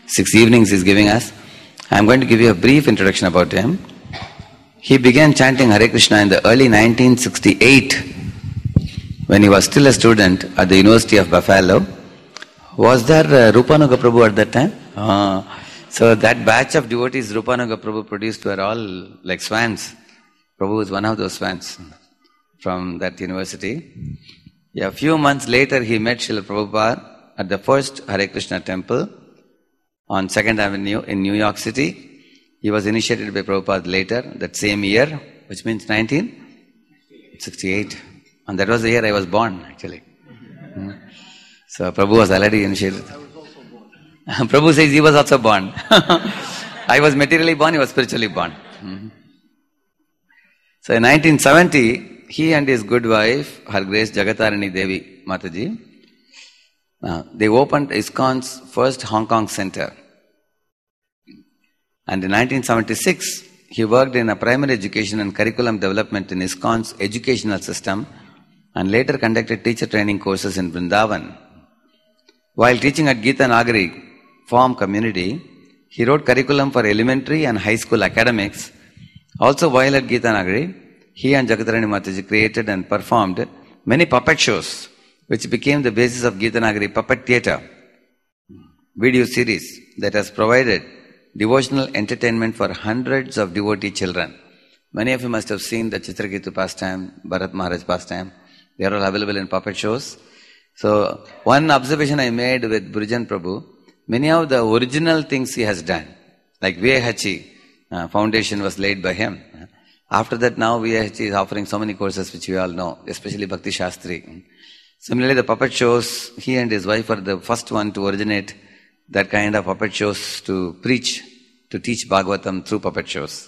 6 evenings he's giving us. I'm going to give you a brief introduction about him. He began chanting Hare Krishna in the early 1968 when he was still a student at the University of Buffalo. Was there Rupanuga Prabhu at that time? So that batch of devotees Rupanuga Prabhu produced were all like swans. Prabhu was one of those swans from that university. Yeah, a few months later he met Srila Prabhupada at the first Hare Krishna temple on 2nd Avenue in New York City. He was initiated by Prabhupada later, that same year, which means 1968. And that was the year I was born, actually. So Prabhu was already initiated. I was also born. Prabhu says he was also born. I was materially born, he was spiritually born. So in 1970, he and his good wife, Her Grace Jagatarani Devi Mataji, they opened ISKCON's first Hong Kong center. And in 1976, he worked in a primary education and curriculum development in ISKCON's educational system and later conducted teacher training courses in Vrindavan. While teaching at Gita Nagari Farm Community, he wrote curriculum for elementary and high school academics. Also while at Gita Nagari, he and Jagatarani Mataji created and performed many puppet shows, which became the basis of Gita Nagari Puppet Theatre video series that has provided devotional entertainment for hundreds of devotee children. Many of you must have seen the Chitraketu pastime, Bharat Maharaj pastime. They are all available in puppet shows. So, one observation I made with Burjan Prabhu, many of the original things he has done, like VIHC foundation was laid by him. After that now VIHC is offering so many courses which we all know, especially Bhakti Shastri. Similarly, the puppet shows, he and his wife are the first one to originate that kind of puppet shows to preach, to teach Bhagavatam through puppet shows.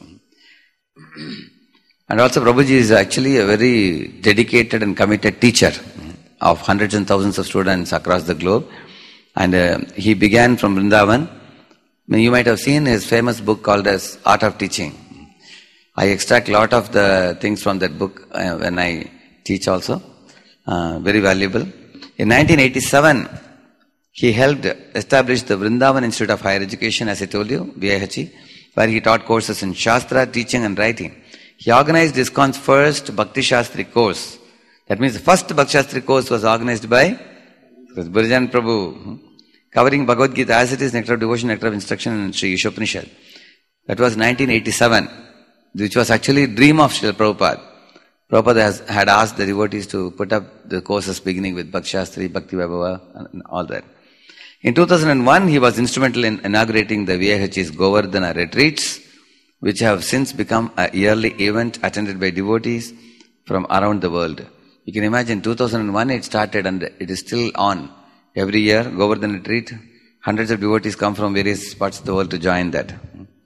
And also Prabhuji is actually a very dedicated and committed teacher of hundreds and thousands of students across the globe. And he began from Vrindavan. You might have seen his famous book called as Art of Teaching. I extract a lot of the things from that book when I teach also. Very valuable. In 1987, he helped establish the Vrindavan Institute of Higher Education, as I told you, VIHC, where he taught courses in Shastra, teaching and writing. He organized ISKCON's first Bhakti Shastri course. That means the first Bhakti Shastri course was organized by Burjan Prabhu, covering Bhagavad Gita as it is, Nectar of Devotion, Nectar of Instruction and Sri Ishopanishad. That was 1987, which was actually a dream of Srila Prabhupada. Prabhupada had asked the devotees to put up the courses beginning with Bhakti Shastri, Bhakti Vaibhava and all that. In 2001, he was instrumental in inaugurating the VIHC's Govardhana retreats, which have since become a yearly event attended by devotees from around the world. You can imagine, 2001 it started and it is still on. Every year, Govardhana retreat, hundreds of devotees come from various parts of the world to join that.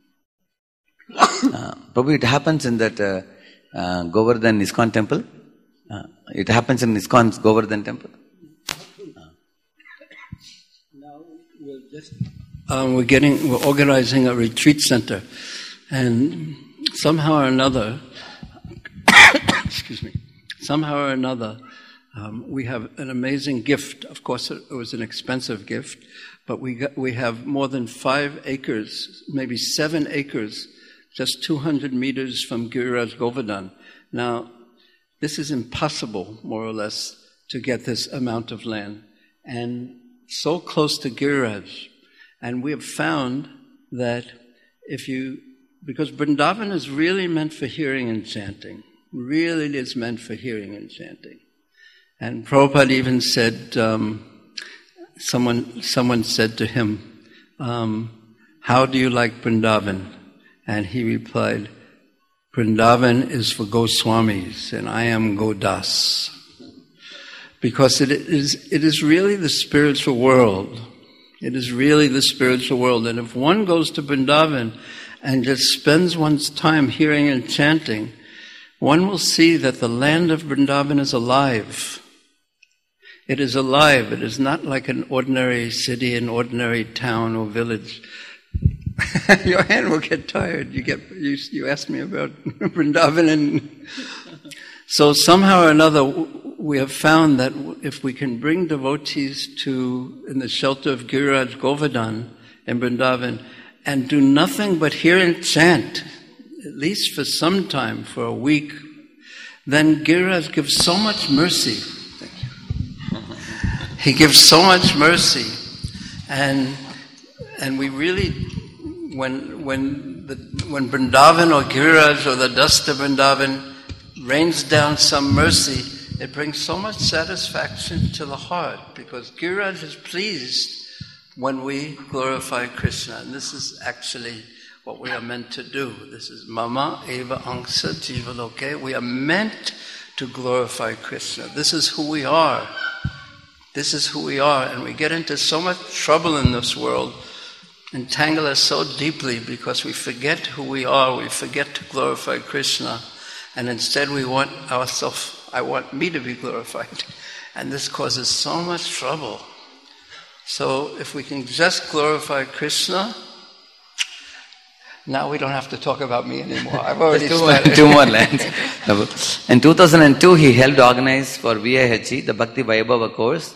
Probably it happens in that Govardhan ISKCON temple. It happens in ISKCON's Govardhan temple. Now we're organizing a retreat center, and somehow or another, we have an amazing gift. Of course, it was an expensive gift, but we have more than 5 acres, maybe 7 acres, just 200 meters from Giriraj Govardhan. Now, this is impossible, more or less, to get this amount of land, and so close to Giriraj. And we have found that because Vrindavan is really meant for hearing and chanting, really is meant for hearing and chanting. And Prabhupada even said, someone said to him, how do you like Vrindavan? And he replied, Vrindavan is for Goswamis and I am Godas. Because it is really the spiritual world. It is really the spiritual world. And if one goes to Vrindavan and just spends one's time hearing and chanting, one will see that the land of Vrindavan is alive. It is alive. It is not like an ordinary city, an ordinary town or village. Your hand will get tired. You asked me about Vrindavan, and so somehow or another we have found that if we can bring devotees in the shelter of Giriraj Govardhan in Vrindavan and do nothing but hear and chant, at least for some time, for a week, then Giriraj gives so much mercy. He gives so much mercy. And we really, when Vrindavan or Giriraj or the dust of Vrindavan rains down some mercy, it brings so much satisfaction to the heart, because Giriraj is pleased when we glorify Krishna. And this is actually what we are meant to do. This is Mama Eva Angsa Jiva Loke. We are meant to glorify Krishna. This is who we are. This is who we are. And we get into so much trouble in this world, entangle us so deeply because we forget who we are. We forget to glorify Krishna. And instead we want ourselves, I want me to be glorified. And this causes so much trouble. So if we can just glorify Krishna, now we don't have to talk about me anymore. I've already started. Two more lines. In 2002, he helped organize for VIHE the Bhakti Vaibhava course,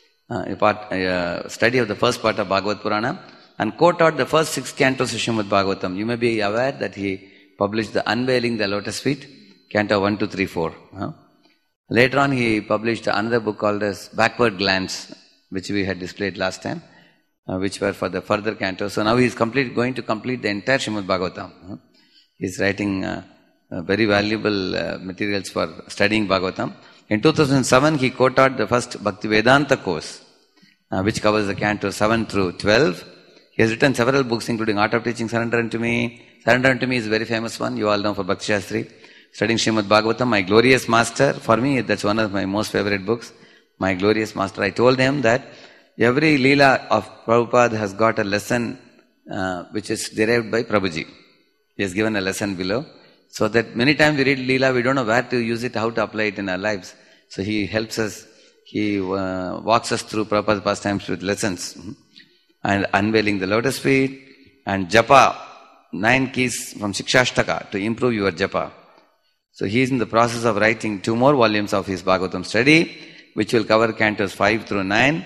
study of the first part of Bhagavad Purana, and co-taught the first 6 cantos of Srimad Bhagavatam. You may be aware that he published the Unveiling the Lotus Feet, Canto 1, 2, 3, 4. Later on, he published another book called as Backward Glance, which we had displayed last time, which were for the further cantos. So now he is going to complete the entire Srimad Bhagavatam. He is writing very valuable materials for studying Bhagavatam. In 2007, he co-taught the first Bhakti Vedanta course, which covers the cantos 7 through 12. He has written several books, including Art of Teaching, Surrender Unto Me. Surrender Unto Me is a very famous one, you all know, for Bhakti Shastri. Studying Srimad Bhagavatam, My Glorious Master. For me, that's one of my most favorite books. My Glorious Master. I told him that every Leela of Prabhupada has got a lesson which is derived by Prabhuji. He has given a lesson below. So that many times we read Leela, we don't know where to use it, how to apply it in our lives. So he helps us, he walks us through Prabhupada's pastimes with lessons. And Unveiling the Lotus Feet, and Japa, 9 keys from Shikshashtaka to improve your Japa. So he is in the process of writing 2 more volumes of his Bhagavatam study, which will cover cantos 5 through 9.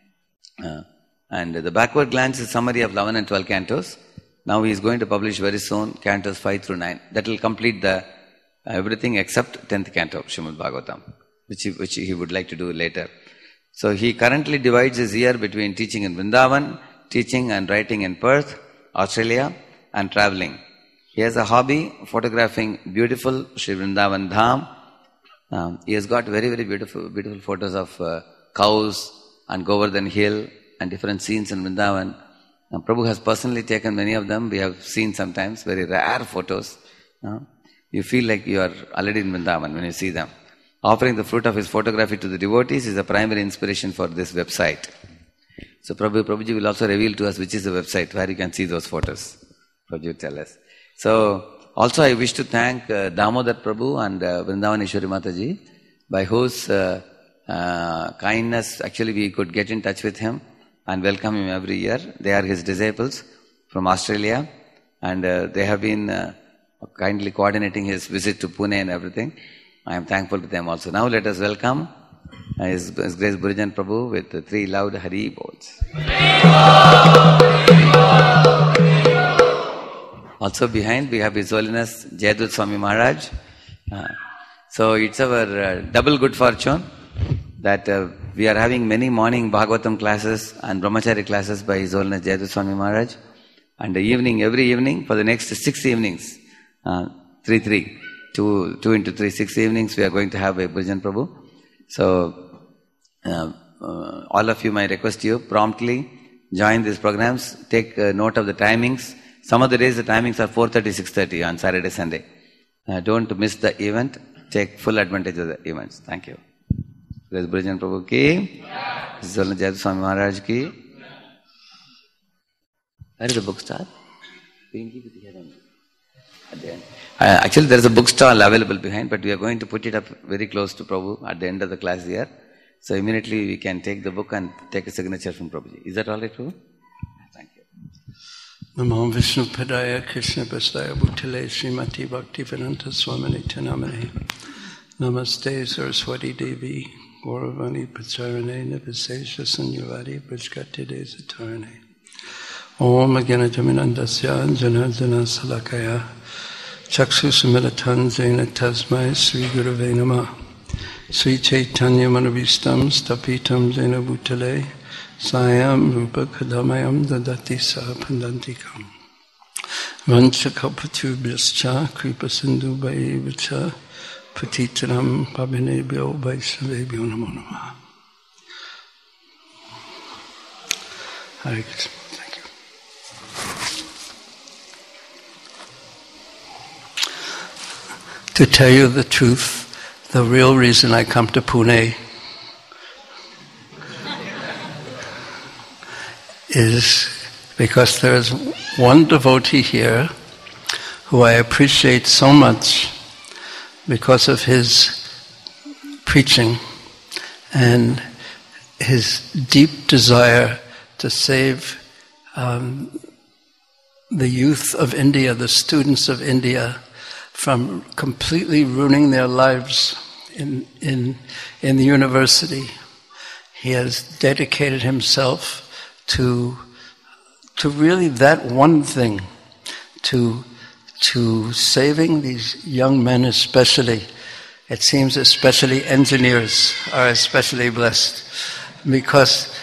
And the Backward Glance is summary of 11 and 12 cantos. Now he is going to publish very soon cantos 5 through 9. That will complete the everything except 10th canto of Srimad Bhagavatam, which he would like to do later. So he currently divides his year between teaching in Vrindavan, teaching and writing in Perth, Australia, and traveling. He has a hobby, photographing beautiful Sri Vrindavan Dham. He has got very, very beautiful photos of cows and Govardhan Hill and different scenes in Vrindavan. Prabhu has personally taken many of them. We have seen sometimes very rare photos. You feel like you are already in Vrindavan when you see them. Offering the fruit of his photography to the devotees is the primary inspiration for this website. So Prabhuji will also reveal to us which is the website where you can see those photos. Prabhuji will tell us. So also I wish to thank Damodar Prabhu and Vrindavan Ishwari Mataji, by whose kindness actually we could get in touch with him and welcome him every year. They are his disciples from Australia, and they have been kindly coordinating his visit to Pune and everything. I am thankful to them also. Now let us welcome His Grace Burijan Prabhu with 3 loud Hari Bols. Also behind we have His Holiness Jayadut Swami Maharaj. So it's our double good fortune that we are having many morning Bhagavatam classes and Brahmachari classes by His Holiness Jayadut Swami Maharaj. And every evening for the next 6 evenings, 2 into 3, 6 evenings we are going to have a Burijan Prabhu. So all of you, my request to you, promptly join these programs, take note of the timings. Some of the days the timings are 4:30, 6:30 on Saturday, Sunday. Don't miss the event, take full advantage of the events. Thank you. Grace Burijan Prabhu ki, His Holiness Jayadut Swami Maharaj ki. Where is the bookstore? At the end. Actually, there is a bookstall available behind, but we are going to put it up very close to Prabhu at the end of the class here. So immediately we can take the book and take a signature from Prabhuji. Is that all right, Prabhu? Thank you. Namo Vishnu Padaya Krishna Prasthaya Bhutale Srimati Bhakti Vedanta Swamini Tanamani Namaste Saraswati Devi Gauravani Pacharane Navasesha Sanyavadi Prajgati Desatarane Om Agena Jaminandasya Jana Jana Salakaya Chaksusumilatan Jena Tasmai Sri Gurave Namah Sri Chaitanya Manavistam Stapitam Jena Bhutale Sayam Rupa Kadamayam Dadati Sapandantikam Vanchakapatubhyascha Kripa Sindhu Bhaivacha Patitanam Pavinebhyo Vaisnavebhyo Namo Namah. Hare Krishna. Thank you. To tell you the truth, the real reason I come to Pune is because there is one devotee here who I appreciate so much because of his preaching and his deep desire to save the youth of India, the students of India, from completely ruining their lives in the university. He has dedicated himself to really that one thing, to saving these young men especially. It seems especially engineers are especially blessed because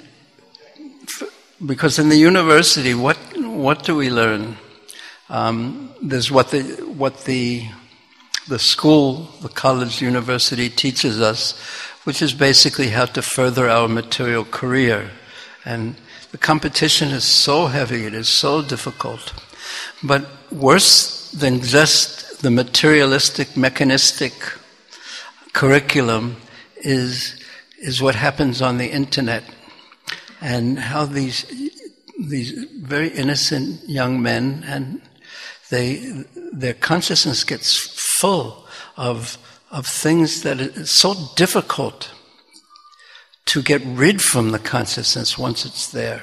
in the university, what do we learn? There's what the school, the college, university teaches us, which is basically how to further our material career. And the competition is so heavy, it is so difficult. But worse than just the materialistic, mechanistic curriculum is what happens on the internet, and how these very innocent young men, and their consciousness gets full of things that is so difficult to get rid from the consciousness once it's there.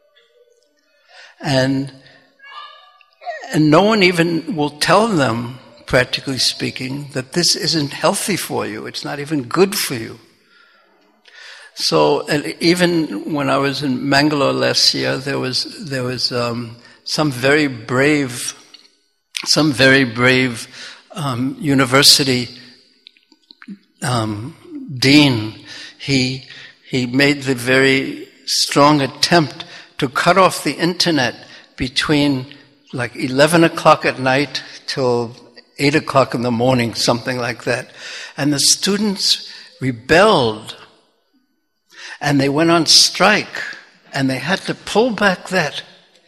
And no one even will tell them, practically speaking, that this isn't healthy for you. It's not even good for you. So, and even when I was in Mangalore last year, there was some very brave university dean. He made the very strong attempt to cut off the internet between like 11 o'clock at night till 8 o'clock in the morning, something like that. And the students rebelled, and they went on strike, and they had to pull back that.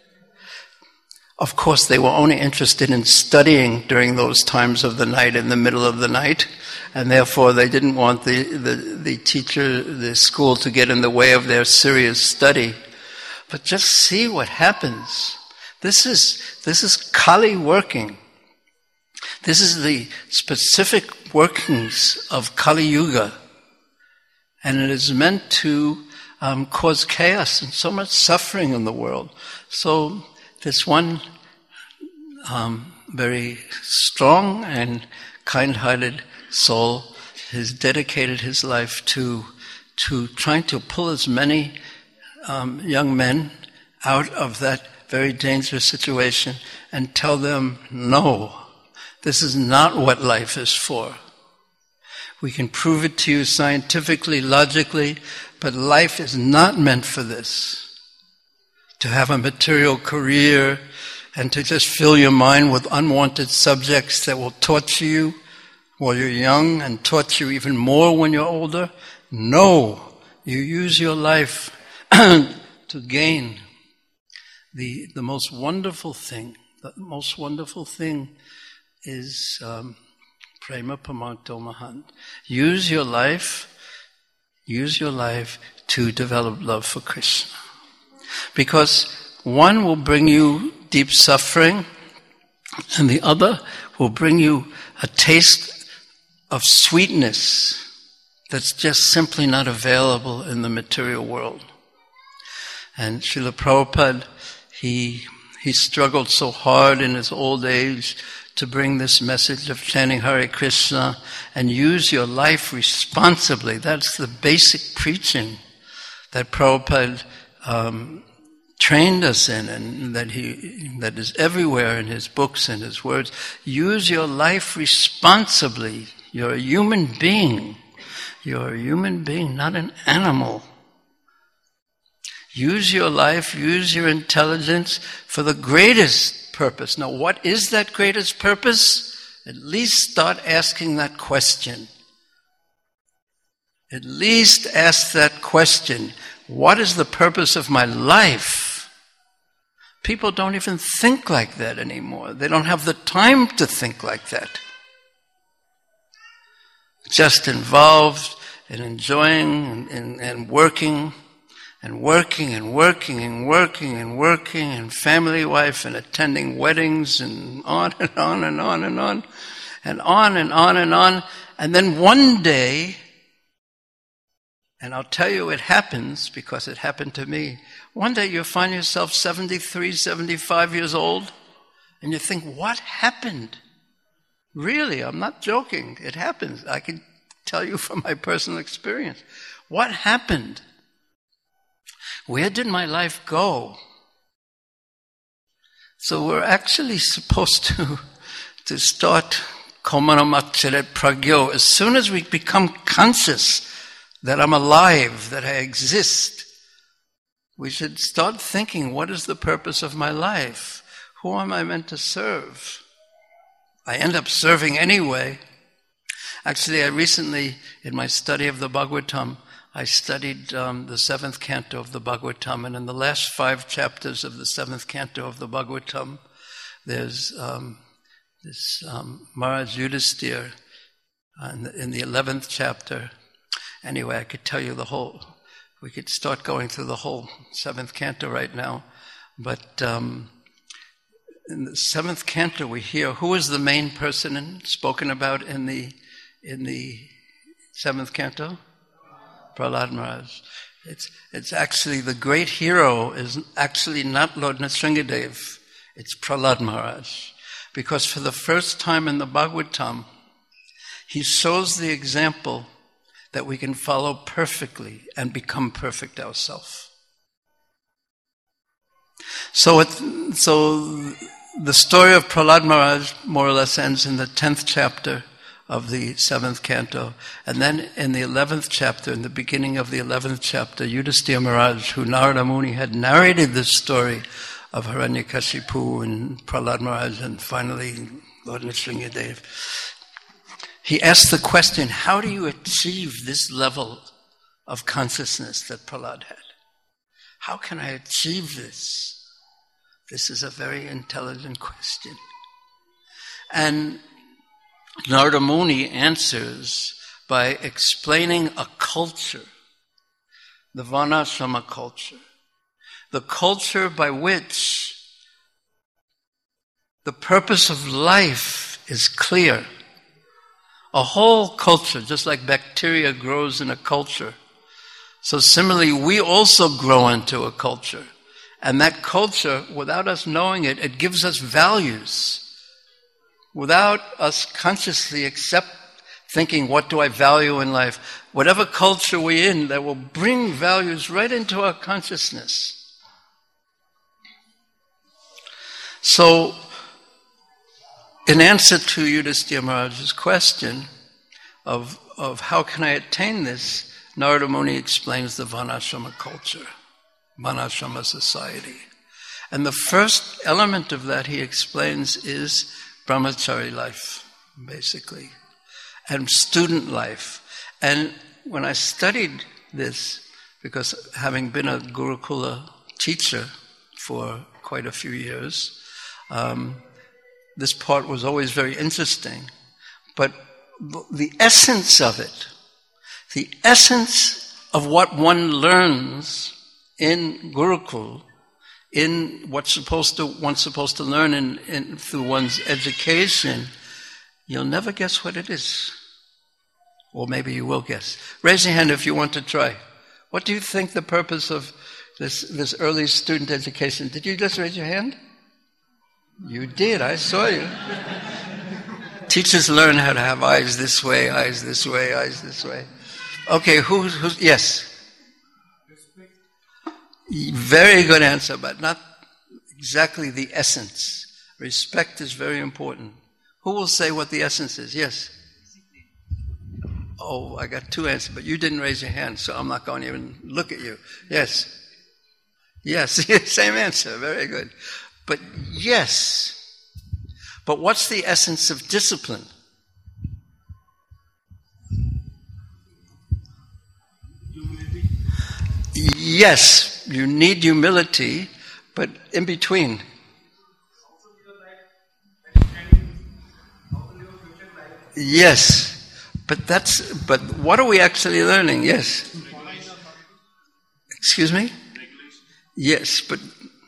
Of course, they were only interested in studying during those times of the night, in the middle of the night, and therefore they didn't want the teacher, the school, to get in the way of their serious study. But just see what happens. This is Kali working. This is the specific workings of Kali Yuga. And it is meant to cause chaos and so much suffering in the world. So this one very strong and kind-hearted soul has dedicated his life to trying to pull as many young men out of that very dangerous situation and tell them, no, this is not what life is for. We can prove it to you scientifically, logically, but life is not meant for this. To have a material career and to just fill your mind with unwanted subjects that will torture you while you're young and torture you even more when you're older. No, you use your life to gain the most wonderful thing. The most wonderful thing is Prema Pamanto Mahan. Use your life to develop love for Krishna. Because one will bring you deep suffering, and the other will bring you a taste of sweetness that's just simply not available in the material world. And Srila Prabhupada, he struggled so hard in his old age to bring this message of chanting Hare Krishna and use your life responsibly. That's the basic preaching that Prabhupada trained us in, and that is everywhere in his books and his words. Use your life responsibly. You're a human being. You're a human being, not an animal. Use your life, use your intelligence for the greatest purpose. Now, what is that greatest purpose? At least start asking that question. At least ask that question. What is the purpose of my life? People don't even think like that anymore. They don't have the time to think like that. Just involved in enjoying and working and working and working and working and working and family life and attending weddings and on and on and on and on and on and on and on. And then one day, and I'll tell you it happens because it happened to me, one day you'll find yourself 73, 75 years old and you think, what happened? Really, I'm not joking. It happens. I can tell you from my personal experience. What happened? Where did my life go? So we're actually supposed to start Komanamacheret Pragyo. As soon as we become conscious that I'm alive, that I exist, we should start thinking, what is the purpose of my life? Who am I meant to serve? I end up serving anyway. Actually, I recently, in my study of the Bhagavatam, I studied the 7th canto of the Bhagavatam, and in the last 5 chapters of the 7th canto of the Bhagavatam, there's this Maharaj Yudhisthira in the 11th chapter. Anyway, I could tell you we could start going through the whole 7th canto right now, but in the 7th canto we hear, who is the main person spoken about in the 7th canto? Prahlad Maharaj. It's actually the great hero is actually not Lord Nrsingadev, it's Prahlad Maharaj. Because for the first time in the Bhagavatam, he shows the example that we can follow perfectly and become perfect ourselves. So the story of Prahlad Maharaj more or less ends in the 10th chapter of the 7th canto. And then in the 11th chapter, in the beginning of the 11th chapter, Yudhisthira Maharaj, who Narada Muni had narrated this story of Hiranyakashipu and Prahlad Maharaj and finally Lord Nrsingadev, he asked the question, how do you achieve this level of consciousness that Prahlad had? How can I achieve this? This is a very intelligent question. And Narada Muni answers by explaining a culture, the Varnashrama culture, the culture by which the purpose of life is clear. A whole culture, just like bacteria grows in a culture, so similarly we also grow into a culture. And that culture, without us knowing it, it gives us values. Without us consciously thinking, what do I value in life? Whatever culture we're in, that will bring values right into our consciousness. So, in answer to Yudhisthira Maharaj's question of how can I attain this, Narada Muni explains the Varnashrama culture, Varnashrama society. And the first element of that he explains is brahmachari life, basically, and student life. And when I studied this, because having been a Gurukula teacher for quite a few years, this part was always very interesting. But the essence of it, the essence of what one learns in Gurukul, in what's one's supposed to learn in through one's education, you'll never guess what it is. Or maybe you will guess. Raise your hand if you want to try. What do you think the purpose of this early student education? Did you just raise your hand? You did, I saw you. Teachers learn how to have eyes this way, eyes this way, eyes this way. Okay, who's yes? Very good answer, but not exactly the essence. Respect is very important. Who will say what the essence is? Yes. Oh, I got two answers, but you didn't raise your hand, so I'm not going to even look at you. Yes. Yes, same answer. Very good. But yes. But what's the essence of discipline? Humility. Yes, you need humility, but in between. Yes. But what are we actually learning? Yes. Excuse me? Yes, but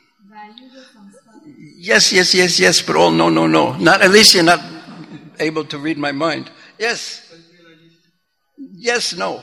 yes, but oh, no. Not, at least you're not able to read my mind. Yes. Yes, no.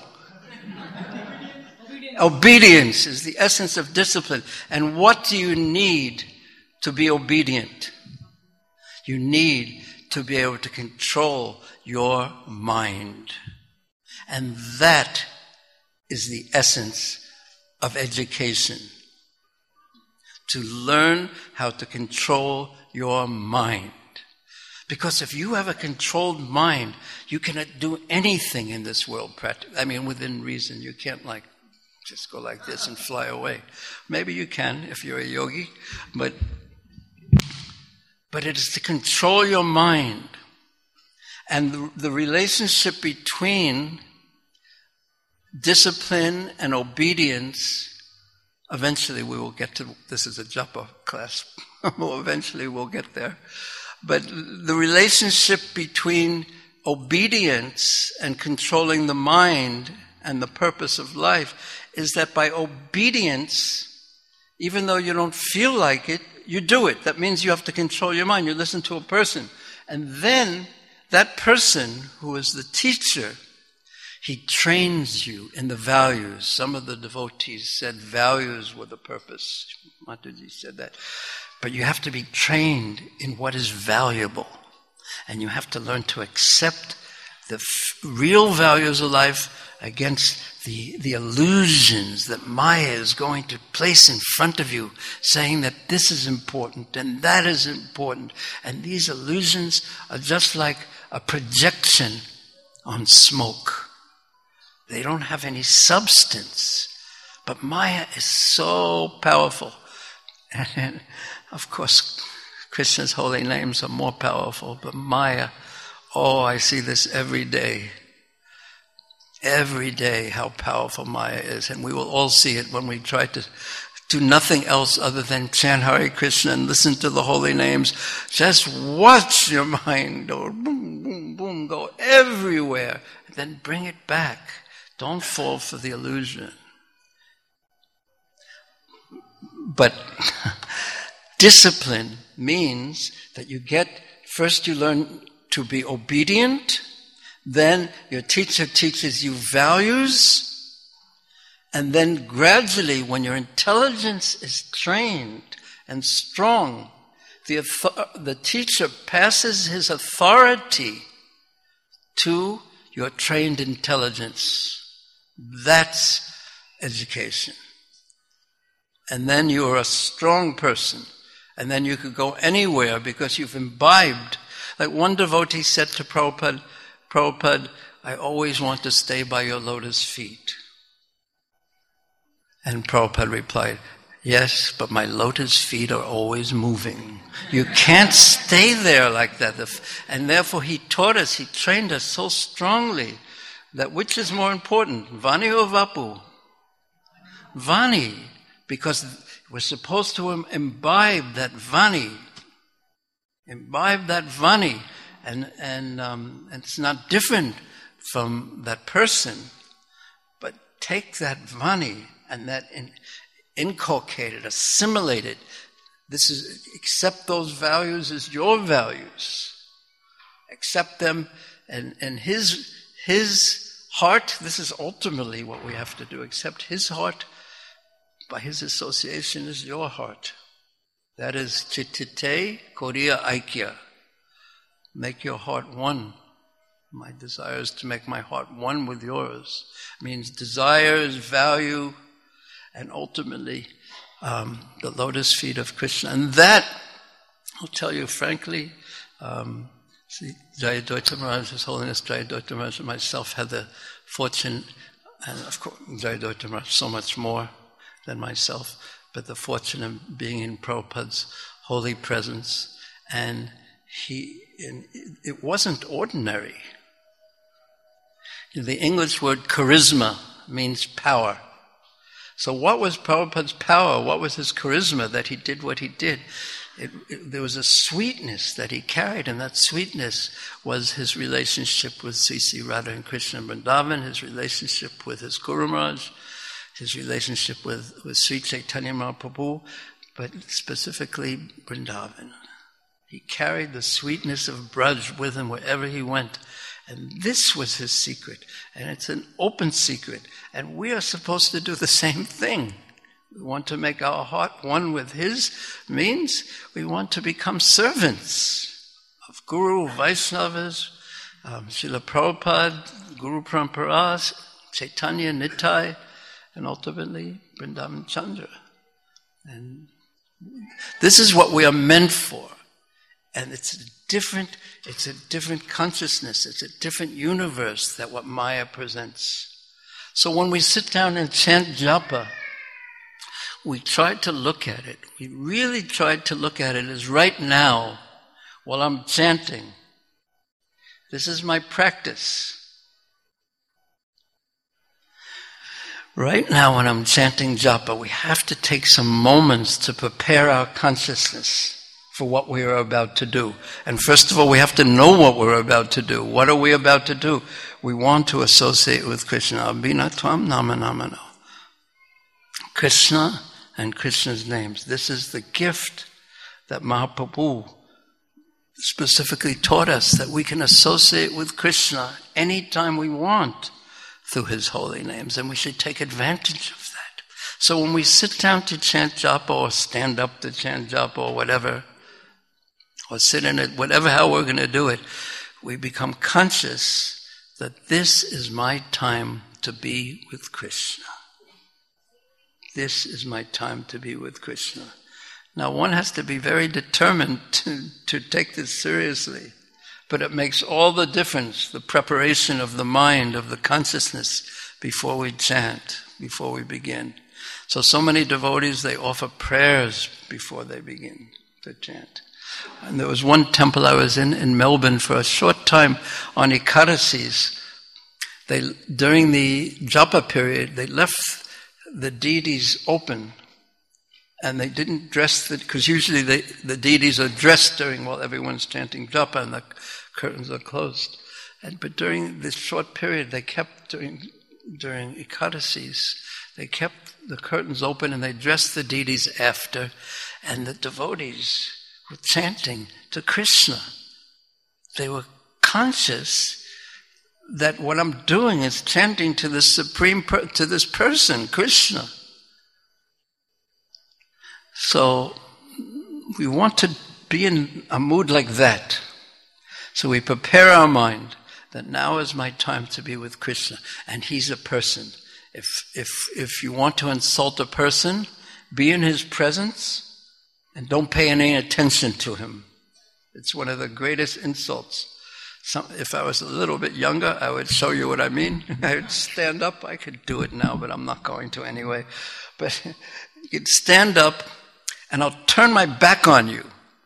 Obedience is the essence of discipline. And what do you need to be obedient? You need to be able to control your mind. And that is the essence of education. To learn how to control your mind. Because if you have a controlled mind, you cannot do anything in this world within reason. You can't just go like this and fly away. Maybe you can if you're a yogi, but it is to control your mind. And the relationship between discipline and obedience, eventually we will get to, this is a japa class, eventually we'll get there. But the relationship between obedience and controlling the mind and the purpose of life is that by obedience, even though you don't feel like it, you do it. That means you have to control your mind. You listen to a person. And then that person who is the teacher, he trains you in the values. Some of the devotees said values were the purpose. Mataji said that. But you have to be trained in what is valuable. And you have to learn to accept the real values of life against the illusions that Maya is going to place in front of you, saying that this is important and that is important. And these illusions are just like a projection on smoke. They don't have any substance. But Maya is so powerful. And of course, Krishna's holy names are more powerful, but Maya, oh, I see this every day. Every day, how powerful Maya is. And we will all see it when we try to do nothing else other than chant Hare Krishna and listen to the holy names. Just watch your mind go boom, boom, boom, go everywhere. And then bring it back. Don't fall for the illusion. But discipline means that first you learn to be obedient, then your teacher teaches you values, and then gradually when your intelligence is trained and strong, the teacher passes his authority to your trained intelligence. That's education. And then you are a strong person. And then you could go anywhere because you've imbibed. Like one devotee said to Prabhupada, I always want to stay by your lotus feet. And Prabhupada replied, yes, but my lotus feet are always moving. You can't stay there like that. And therefore he taught us, he trained us so strongly that which is more important, Vani or Vapu? Vani, because we're supposed to imbibe that Vani. And it's not different from that person, but take that Vani and that inculcate it, assimilate it. Accept those values as your values. Accept them, and his heart. This is ultimately what we have to do. Accept his heart by his association as your heart. That is Chittite Koriya Aikya. Make your heart one. My desire is to make my heart one with yours. It means desires, value, and ultimately the lotus feet of Krishna. And that, I'll tell you frankly, Jayadvaita Maharaj, His Holiness Jayadvaita Maharaj, and myself had the fortune, and of course Jayadvaita Maharaj so much more than myself, but the fortune of being in Prabhupada's holy presence, and it wasn't ordinary. The English word charisma means power. So what was Prabhupada's power? What was his charisma that he did what he did? There was a sweetness that he carried, and that sweetness was his relationship with Sri Sri Radha and Krishna in Vrindavan, his relationship with his Guru Maharaj, his relationship with Sri Chaitanya Mahaprabhu, but specifically Vrindavan. He carried the sweetness of Braj with him wherever he went. And this was his secret. And it's an open secret. And we are supposed to do the same thing. We want to make our heart one with his means we want to become servants of Guru, Vaishnavas, Srila Prabhupada, Guru Parampara, Chaitanya, Nittai, and ultimately Vrindavan Chandra. And this is what we are meant for. And it's a different consciousness, it's a different universe that what Maya presents. So when we sit down and chant japa, we try to look at it. We really tried to look at it as right now, while I'm chanting. This is my practice. Right now when I'm chanting japa, we have to take some moments to prepare our consciousness for what we are about to do. And first of all, we have to know what we're about to do. What are we about to do? We want to associate with Krishna. Abhina tvam nama namano. Krishna and Krishna's names. This is the gift that Mahaprabhu specifically taught us, that we can associate with Krishna anytime we want through his holy names, and we should take advantage of that. So when we sit down to chant japa, or stand up to chant japa, or whatever, or sit in it, whatever how we're going to do it, we become conscious that this is my time to be with Krishna. This is my time to be with Krishna. Now one has to be very determined to take this seriously, but it makes all the difference, the preparation of the mind, of the consciousness, before we chant, before we begin. So many devotees, they offer prayers before they begin to chant. And there was one temple I was in Melbourne for a short time on Ekadasis. During the japa period, they left the deities open, and they didn't dress because usually the deities are dressed while everyone's chanting japa and the curtains are closed. But during this short period, they kept during Ekadasis, they kept the curtains open and they dressed the deities after, and the devotees were chanting to Krishna. They were conscious that what I'm doing is chanting to the to this person, Krishna. So we want to be in a mood like that. So we prepare our mind that now is my time to be with Krishna, and he's a person. If you want to insult a person, be in his presence and don't pay any attention to him. It's one of the greatest insults. If I was a little bit younger, I would show you what I mean. I would stand up. I could do it now, but I'm not going to anyway. But you'd stand up, and I'll turn my back on you.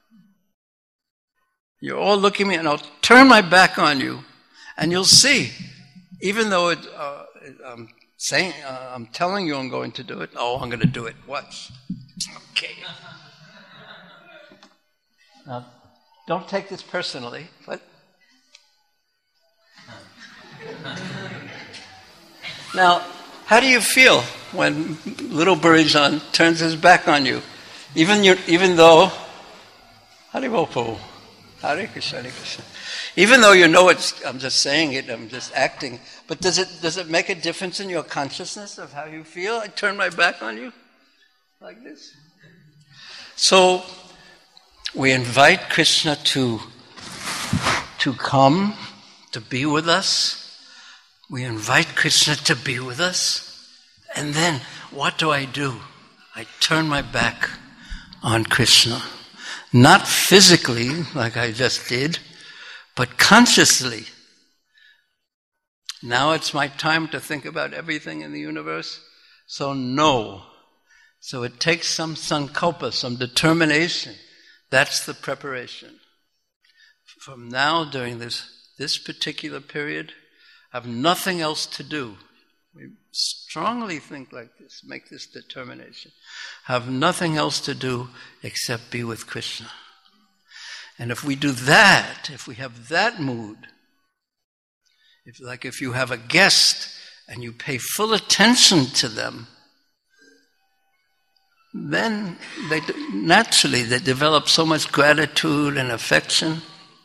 You're all looking at me, and I'll turn my back on you, and you'll see. Even though I'm telling you I'm going to do it. Oh, I'm going to do it. Watch. Okay. Now, don't take this personally, but now, how do you feel when little Barijan turns his back on you? Even though Haribo, Hare Krishna, Hare Krishna. Even though you know I'm just saying it, I'm just acting, but does it make a difference in your consciousness of how you feel? I turn my back on you like this. So we invite Krishna to come, to be with us. We invite Krishna to be with us. And then, what do? I turn my back on Krishna. Not physically, like I just did, but consciously. Now it's my time to think about everything in the universe. So no. So it takes some sankalpa, some determination. That's the preparation. From now, during this particular period, I have nothing else to do. We strongly think like this, make this determination. Have nothing else to do except be with Krishna. And if we do that, if we have that mood, if you have a guest and you pay full attention to them, then they develop so much gratitude and affection.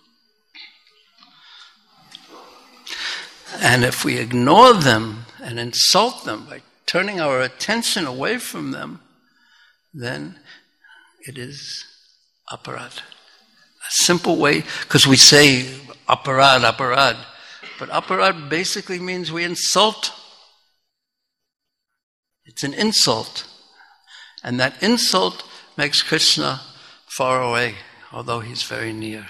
And if we ignore them and insult them by turning our attention away from them, then it is aparad. A simple way, because we say aparad, aparad, but aparad basically means we insult. It's an insult. And that insult makes Krishna far away, although he's very near.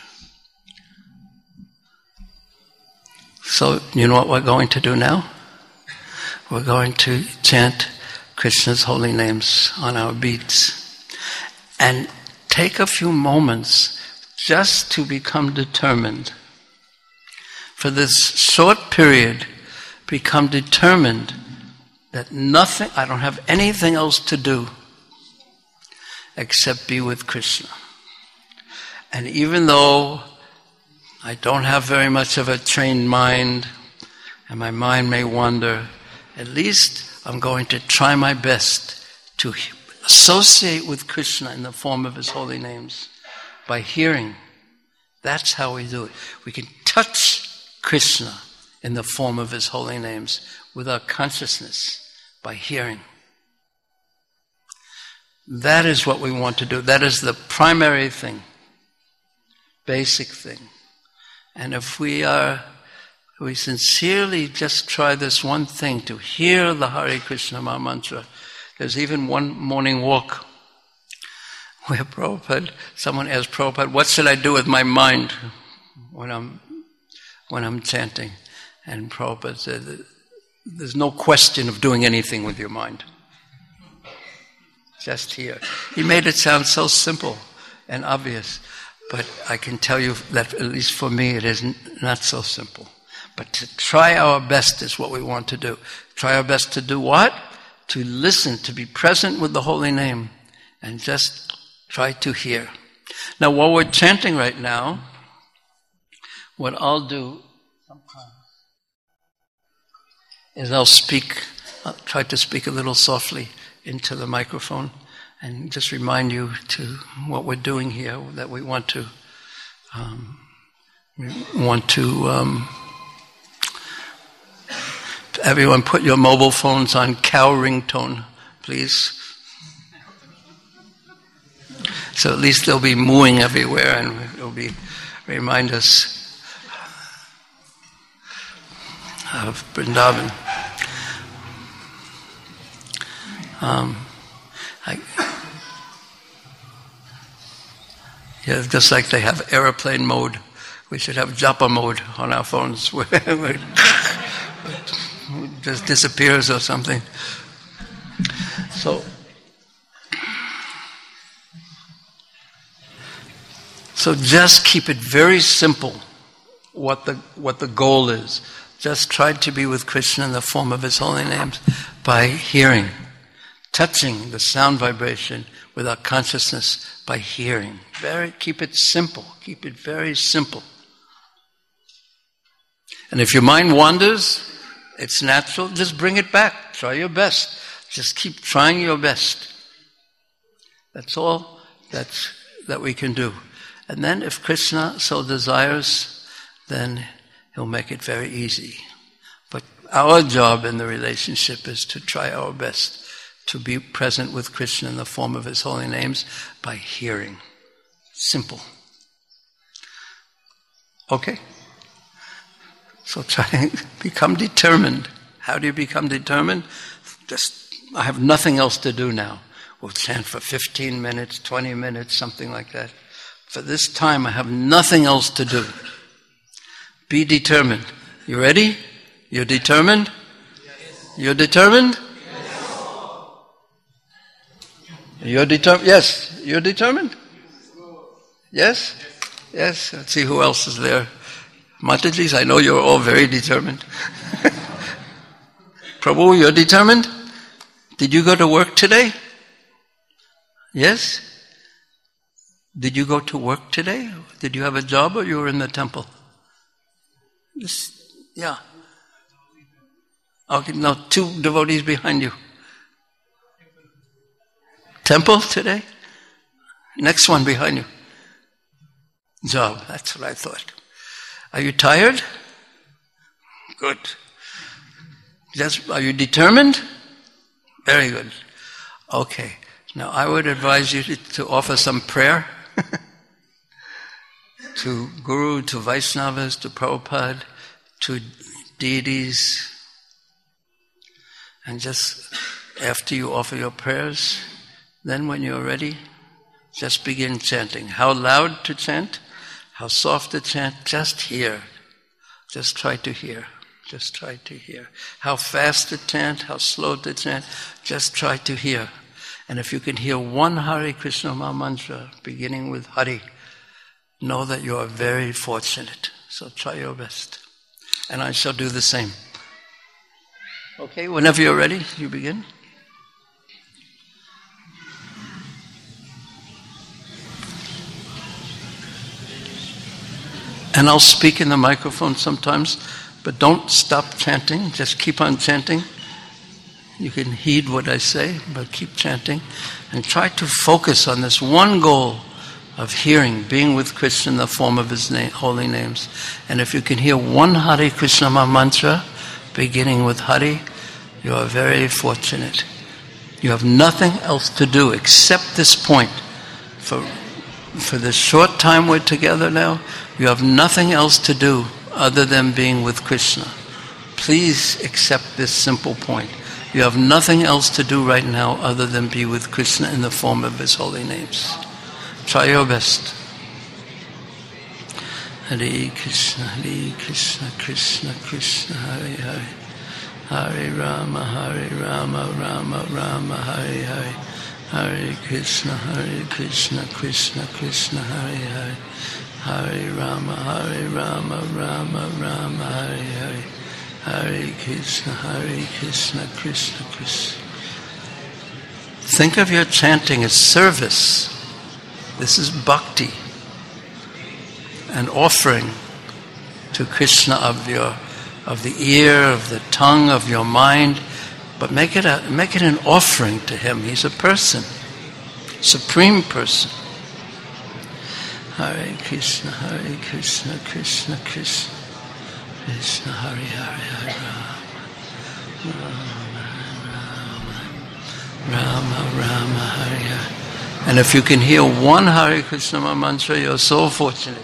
So, you know what we're going to do now? We're going to chant Krishna's holy names on our beats. And take a few moments just to become determined. For this short period, become determined that I don't have anything else to do except be with Krishna. And even though I don't have very much of a trained mind, and my mind may wander, at least I'm going to try my best to associate with Krishna in the form of his holy names by hearing. That's how we do it. We can touch Krishna in the form of his holy names with our consciousness by hearing. That is what we want to do. That is the primary thing, basic thing. And if we sincerely just try this one thing, to hear the Hare Krishna Maha Mantra. There's even one morning walk where someone asked Prabhupada, what should I do with my mind when I'm chanting? And Prabhupada said, there's no question of doing anything with your mind. Just here. He made it sound so simple and obvious. But I can tell you that, at least for me, it is not so simple. But to try our best is what we want to do. Try our best to do what? To listen, to be present with the holy name, and just try to hear. Now, while we're chanting right now, what I'll do is I'll try to speak a little softly into the microphone, and just remind you to what we're doing here, that we want to everyone put your mobile phones on cow ringtone, please. So at least they'll be mooing everywhere, and it'll remind us of Vrindavan. Just like they have airplane mode, we should have japa mode on our phones where it just disappears or something. So just keep it very simple, what the goal is. Just try to be with Krishna in the form of his holy names by hearing, touching the sound vibration with our consciousness by hearing. Keep it simple. Keep it very simple. And if your mind wanders, it's natural, just bring it back. Try your best. Just keep trying your best. That's all that we can do. And then if Krishna so desires, then he'll make it very easy. But our job in the relationship is to try our best to be present with Krishna in the form of his holy names by hearing. Simple. Okay? So try, become determined. How do you become determined? I have nothing else to do now. We'll chant for 15 minutes, 20 minutes, something like that. For this time, I have nothing else to do. Be determined. You ready? You're determined? Yes. You're determined? Yes. You're determined? Yes. You're determined? Yes? Yes. Let's see who else is there. Matajis, I know you're all very determined. Prabhu, you're determined? Did you go to work today? Yes? Did you go to work today? Did you have a job or you were in the temple? Yeah. Okay, now 2 devotees behind you. Temple today? Next one behind you. Job, that's what I thought. Are you tired? Good. Are you determined? Very good. Okay. Now I would advise you to offer some prayer to Guru, to Vaishnavas, to Prabhupada, to deities. And just after you offer your prayers, then when you're ready, just begin chanting. How loud to chant? How soft to chant? Just hear. Just try to hear. Just try to hear. How fast to chant? How slow to chant? Just try to hear. And if you can hear one Hare Krishna Maha Mantra beginning with Hari, know that you are very fortunate. So try your best. And I shall do the same. Okay, whenever you're ready, you begin. And I'll speak in the microphone sometimes, but don't stop chanting. Just keep on chanting. You can heed what I say, but keep chanting. And try to focus on this one goal of hearing, being with Krishna in the form of His holy names. And if you can hear one Hare Krishna mantra, beginning with Hari, you are very fortunate. You have nothing else to do except this point. For the short time we're together now, you have nothing else to do other than being with Krishna. Please accept this simple point. You have nothing else to do right now other than be with Krishna in the form of His holy names. Try your best. Hare Krishna, Krishna Krishna, Hare Hare. Hare Rama, Rama Rama, Hare Hare. Hare Krishna, Krishna Krishna, Hare Hare. Hare Rama, Rama Rama, Hare Hare. Hare Krishna, Krishna Krishna. Think of your chanting as service. This is bhakti, an offering to Krishna of the ear, of the tongue, of your mind. But make it an offering to Him. He's a person, supreme person. Hare Krishna, Krishna Krishna, Krishna Hare Hare, Rama Hare Hare. And if you can hear one Hare Krishna mantra, you're so fortunate.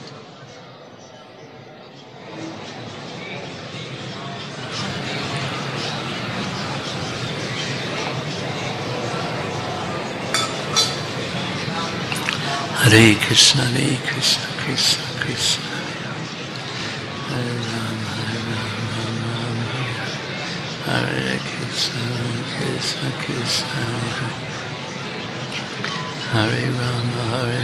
Hare Krishna, Krishna Krishna, Hare Rama, Hare Krishna, Krishna, Hare Rama,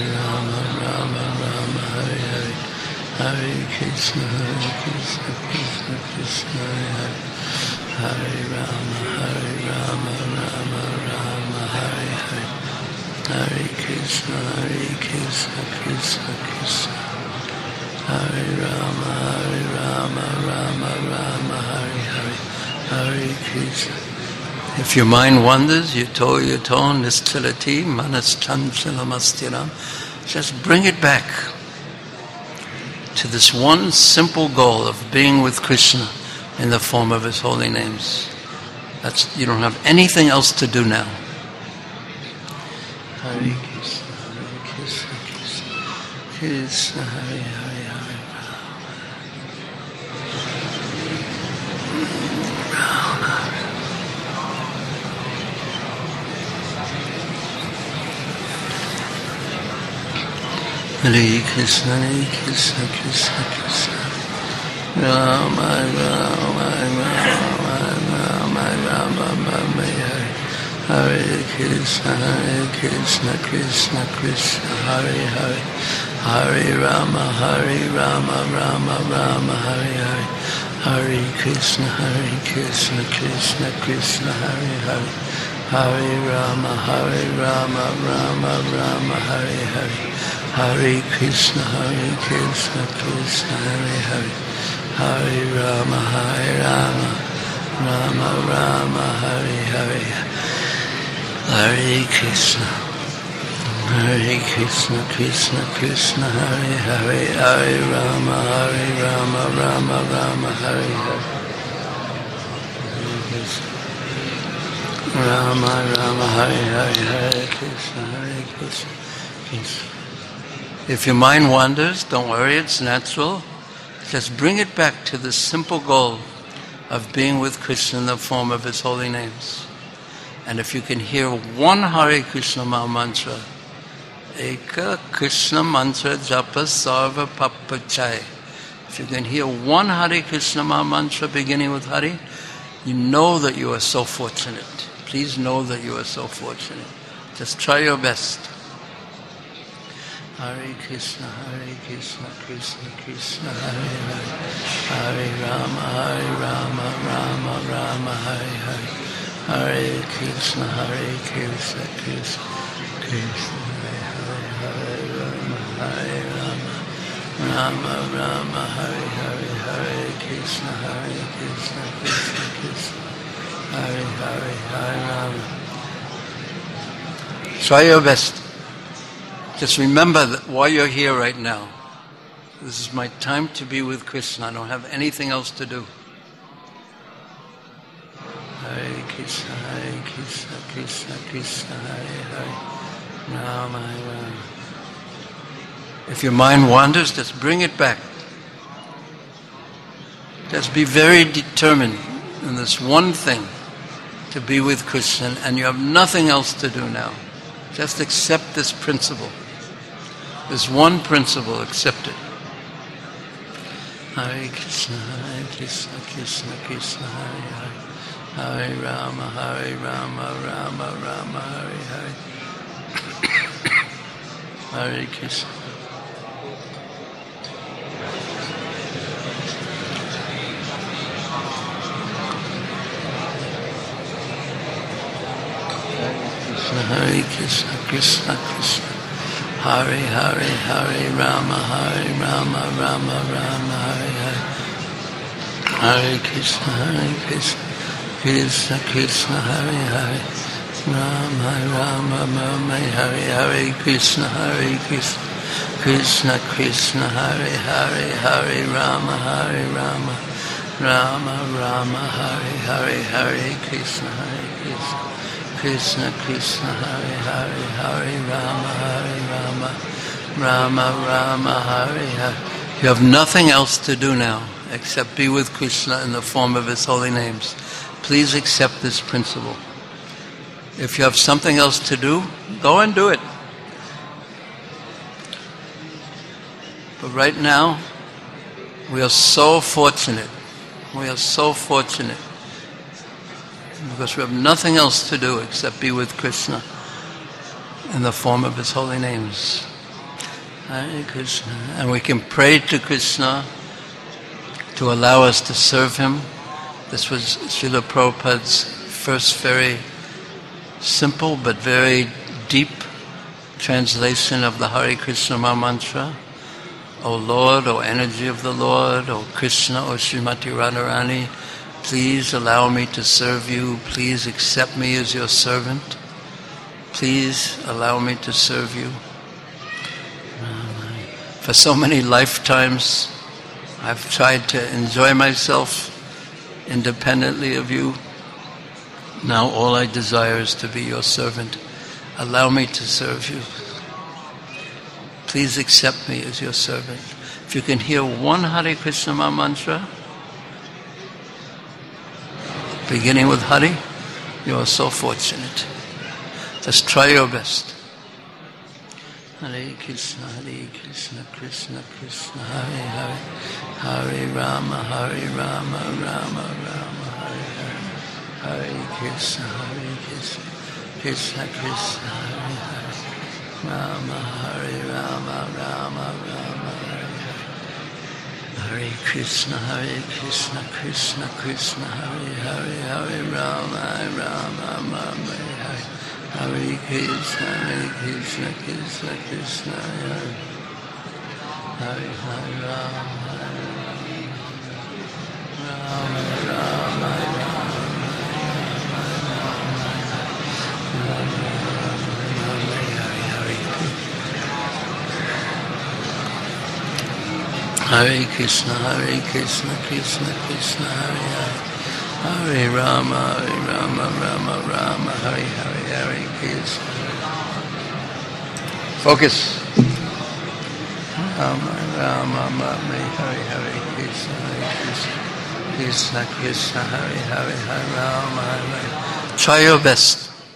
Rama, Hare Hare, Hare Krishna, Krishna, Hare Rama, Rama, Hare Hare. Hare Krishna, Krishna Krishna, Hare Rama, Rama, Hare Hare, Hare Krishna. If your mind wanders, yuto, nistilati, manas chanchalamastinam, just bring it back to this one simple goal of being with Krishna in the form of His holy names. You don't have anything else to do now. Hare Krishna, Krishna Krishna, Hare Hare, Rama. Hare Krishna, Krishna Krishna, Rama Rama Rama Rama Rama Rama Hare. Hare Krishna, Krishna Krishna, Hare Hare. Hare Rama, Rama Rama, Hare Hare. Hare Krishna, Krishna Krishna, Hare Hare. Hare Rama, Rama Rama, Hare Hare. Hare Krishna, Krishna Hare Hare. Hare Rama, Rama Rama, Hare Hare. Hare Krishna, Krishna Krishna, Hare Hare. Hare Rama, Rama Rama, Hare Hare. Rama Rama, Hare Hare. Hare Krishna, Krishna. If your mind wanders, don't worry, it's natural. Just bring it back to the simple goal of being with Krishna in the form of His holy names. And if you can hear one Hare Krishna Maha Mantra, Eka Krishna Mantra Japa Sarva Papachai. If you can hear one Hare Krishna Maha Mantra beginning with Hare, you know that you are so fortunate. Please know that you are so fortunate. Just try your best. Hare Krishna, Krishna Krishna, Hare Hare. Hare Rama, Rama Rama, Hare Hare. Hare Krishna, Krishna Krishna, Hare Hare. Hare Rama, Rama Rama, Hare Hare. Hare Krishna, Krishna Krishna, Hare Hare. Hare Rama. Try your best. Just remember that while you're here right now, this is my time to be with Krishna. I don't have anything else to do. Hare Krishna, Krishna Krishna, Hare Hare. Rama Rama. If your mind wanders, just bring it back. Just be very determined in this one thing, to be with Krishna, and you have nothing else to do now. Just accept this principle. This one principle, accept it. Hare Krishna, Krishna Krishna, Hare Hare. Hare Rama, Rama Rama, Hare Hare. Hare Krishna. Hare Krishna, Krishna Krishna, Hare Hare. Hare Rama, Rama Rama, Hare Hare. Hare Krishna, Krishna Krishna, Hare Hare. Rama Rama, Hare Hare. Krishna, Krishna Krishna, Hare Hare. Hare Rama, Rama Rama, Hare Hare. Hare Krishna, Krishna Krishna, Hare Hare. Hare Rama, Rama Rama, Hare Hare. You have nothing else to do now except be with Krishna in the form of His holy names. Please accept this principle. If you have something else to do, go and do it. But right now, we are so fortunate. We are so fortunate. Because we have nothing else to do except be with Krishna in the form of His holy names. Hare Krishna. And we can pray to Krishna to allow us to serve Him. This was Srila Prabhupada's first very simple but very deep translation of the Hare Krishna Maha Mantra. O Lord, O energy of the Lord, O Krishna, O Srimati Radharani, please allow me to serve you. Please accept me as your servant. Please allow me to serve you. For so many lifetimes, I've tried to enjoy myself independently of you. Now all I desire is to be your servant. Allow me to serve you. Please accept me as your servant. If you can hear one Hare Krishna Maha Mantra, beginning with Hare, you are so fortunate. Just try your best. Hare Krishna, Krishna Krishna, Hare Hare, Hare Rama, Rama Rama, Hare Hare, Hare Krishna, Krishna Krishna, Hare Hare, Rama, Rama Rama, Hare Hare, Hare Krishna, Krishna Krishna, Hare Hare, Hare Rama, Rama Hare Hare. Hare Krishna, Krishna Krishna, Hare Hare, Hare Rama, Rama Rama, Hare Krishna, Krishna Krishna, Hare Hare. Hare Rama, Rama, Hare Hare, Hare Krishna. Focus. Rama, Hare Hare Krishna, Krishna, Hare Hare, Hare Rama, Hare. Try your best.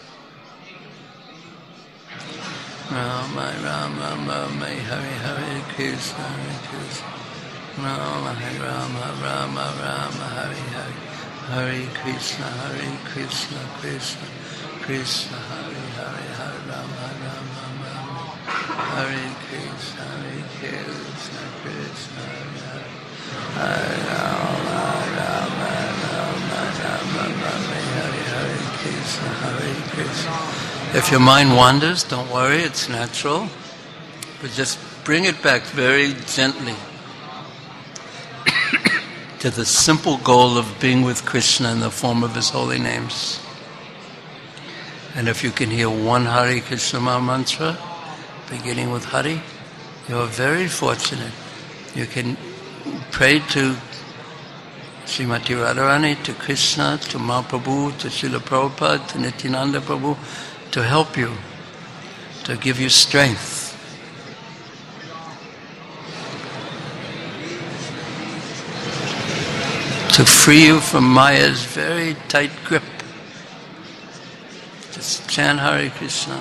Rama, Hare Hare Krishna, Rama, Rama, Hare Hare. Hare Krishna, Krishna Krishna, Hare Hare, Hare Rama, Rama, Hare Krishna, Krishna Krishna, Hare Rama, Rama, Hare Hare Krishna, Hare Krishna. If your mind wanders, don't worry, it's natural, but just bring it back very gently to the simple goal of being with Krishna in the form of his holy names. And if you can hear one Hare Krishna mantra, beginning with Hari, you're very fortunate. You can pray to Srimati Radharani, to Krishna, to Mahaprabhu, to Srila Prabhupada, to Nityananda Prabhu, to help you, to give you strength. To free you from Maya's very tight grip. Just chant Hare Krishna.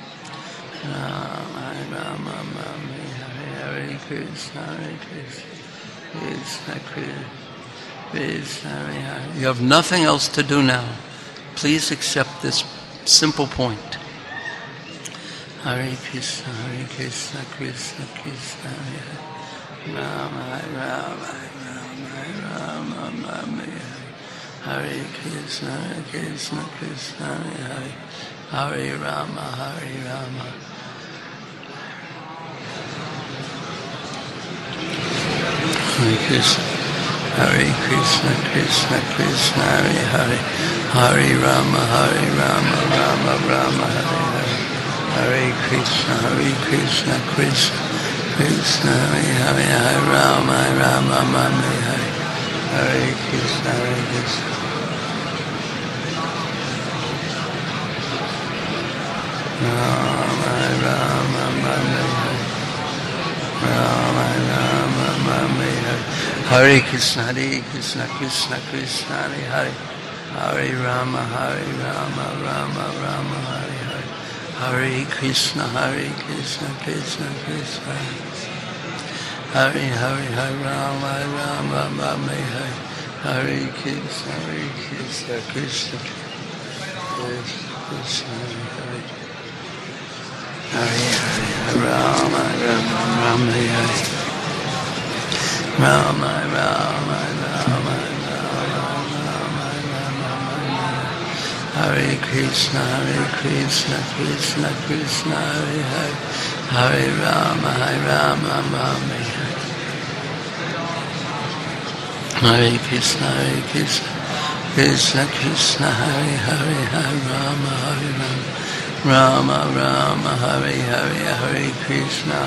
Hare Krishna, Krishna Krishna, Hare. You have nothing else to do now. Please accept this simple point. Hare Krishna, Krishna Krishna, Hare Rama, Rama. Hare Krishna, Krishna Hare Hare Rama, Rama. Hare Krishna, Krishna Hare Hare, Hare Rama, Rama Rama, Hare Hare. Hare Krishna, Krishna Hare Hare, Rama Rama, Hare. Hare Krishna, Rama Rama, Hare Krishna, Krishna Hare Hare, Hare Rama, Rama Rama, Hare Hare. Hare Krishna, Krishna Hare Hare, Rama Rama, Hare Krishna, Krishna Hare Rama Rama, Rama Rama, Hare Krishna, Krishna Hare Hare, Hare Rama, Rama. Hare Krishna, Krishna Hare Hare, Hare Rama, Rama Rama, Hare Hare Krishna,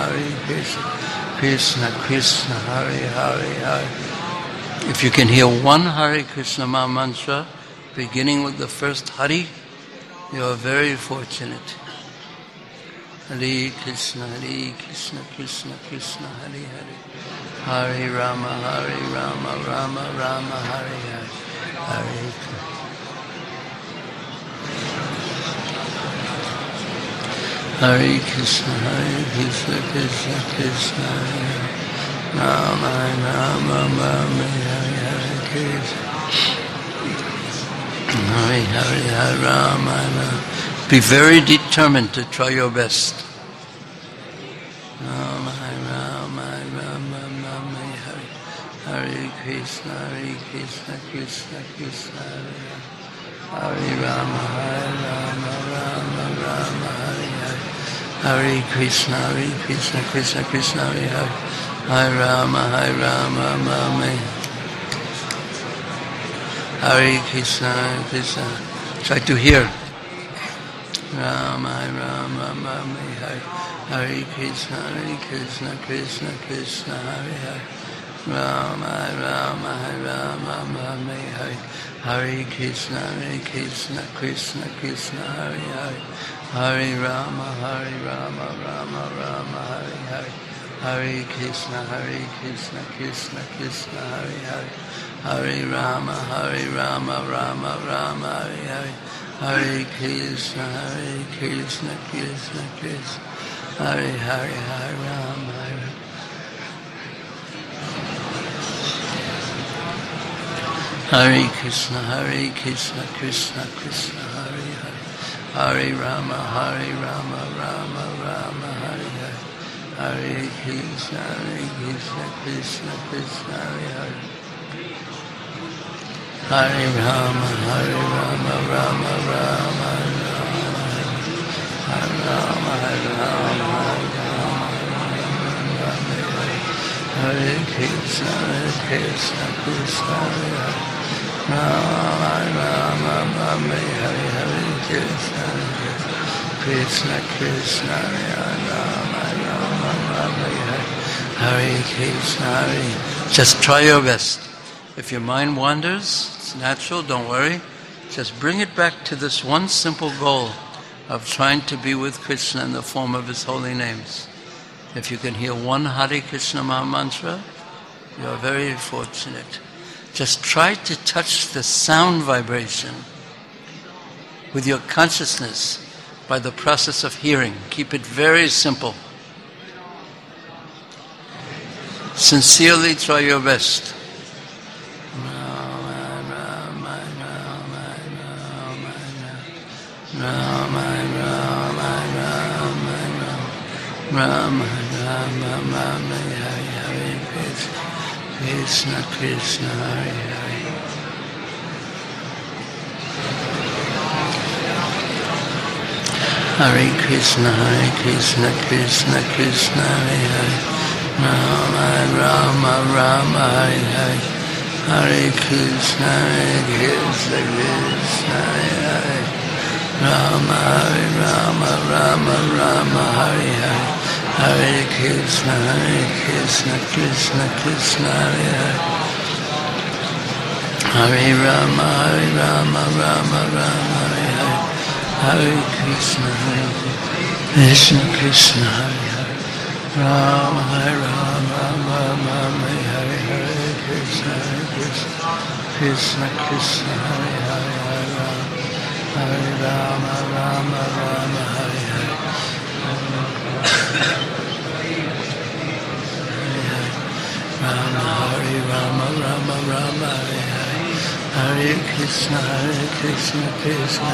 Krishna Hare Hare. If you can hear one Hare Krishna mantra beginning with the first Hari, you are very fortunate. Hare Krishna, Krishna Hare Hare, Hare Rama, Rama Hare Hare. Hare Krishna. Hare Krishna, Krishna Krishna, Rama Rama, Rama Hare Krishna, Hare Hare Rama Rama. Be very determined to try your best. Rama Rama, Rama Rama Hare Krishna, Krishna Krishna, Hare Rama, Rama Rama, Rama Hare Hare. Hare Krishna, Krishna Krishna, Hare Rama, Rama. Hare Krishna, Krishna. Try to hear. Rama, Rama, Hare. Hare Krishna, Krishna Krishna, Hare Hare. Rama, Rama, Hare. Hare Krishna, Krishna Krishna, Hare Hare. Hare Rama, Rama, Hare Hare. Hare Krishna, Krishna Krishna, Hare Hare. Hare Rama, Rama, Hare Hare. Hare Krishna, Krishna Krishna, Hare Hare, Hare Rama, Hare Krishna, Krishna Krishna, Hare Hare. Hare Rama, Rama, Hare Hare. Hare Krishna, Krishna Krishna, Hare Hare. Hare Rama, Rama, Hare Rama, Hare Krishna, Krishna Krishna, Hare Hare. Rama, Rama, Hare Hare Krishna, Krishna Krishna, Rama, Hare Krishna, Hare. Just try your best. If your mind wanders, it's natural, don't worry. Just bring it back to this one simple goal of trying to be with Krishna in the form of His holy names. If you can hear one Hare Krishna Maha Mantra, you are very fortunate. Just try to touch the sound vibration with your consciousness by the process of hearing. Keep it very simple. Sincerely try your best. Rama, Hare Hare Krishna, Krishna, Hare Hare. Hare Krishna, Krishna Krishna, Hare Hare. Rama, Hare Hare. Hare Krishna, Krishna Hare Hare. Rama, Rama, Hare Hare. Hare Krishna, Krishna Krishna, Hare Hare. Hare Rama, Rama, Hare Hare. Hare Krishna, Krishna Krishna, Hare Hare. Rama, Rama, Hare Hare Krishna, Krishna Krishna, Hare Hare. Hare Rama, Rama, Hare Hare. Rama, Hare Rama, Hare Hare. Hare Krishna, Krishna Krishna,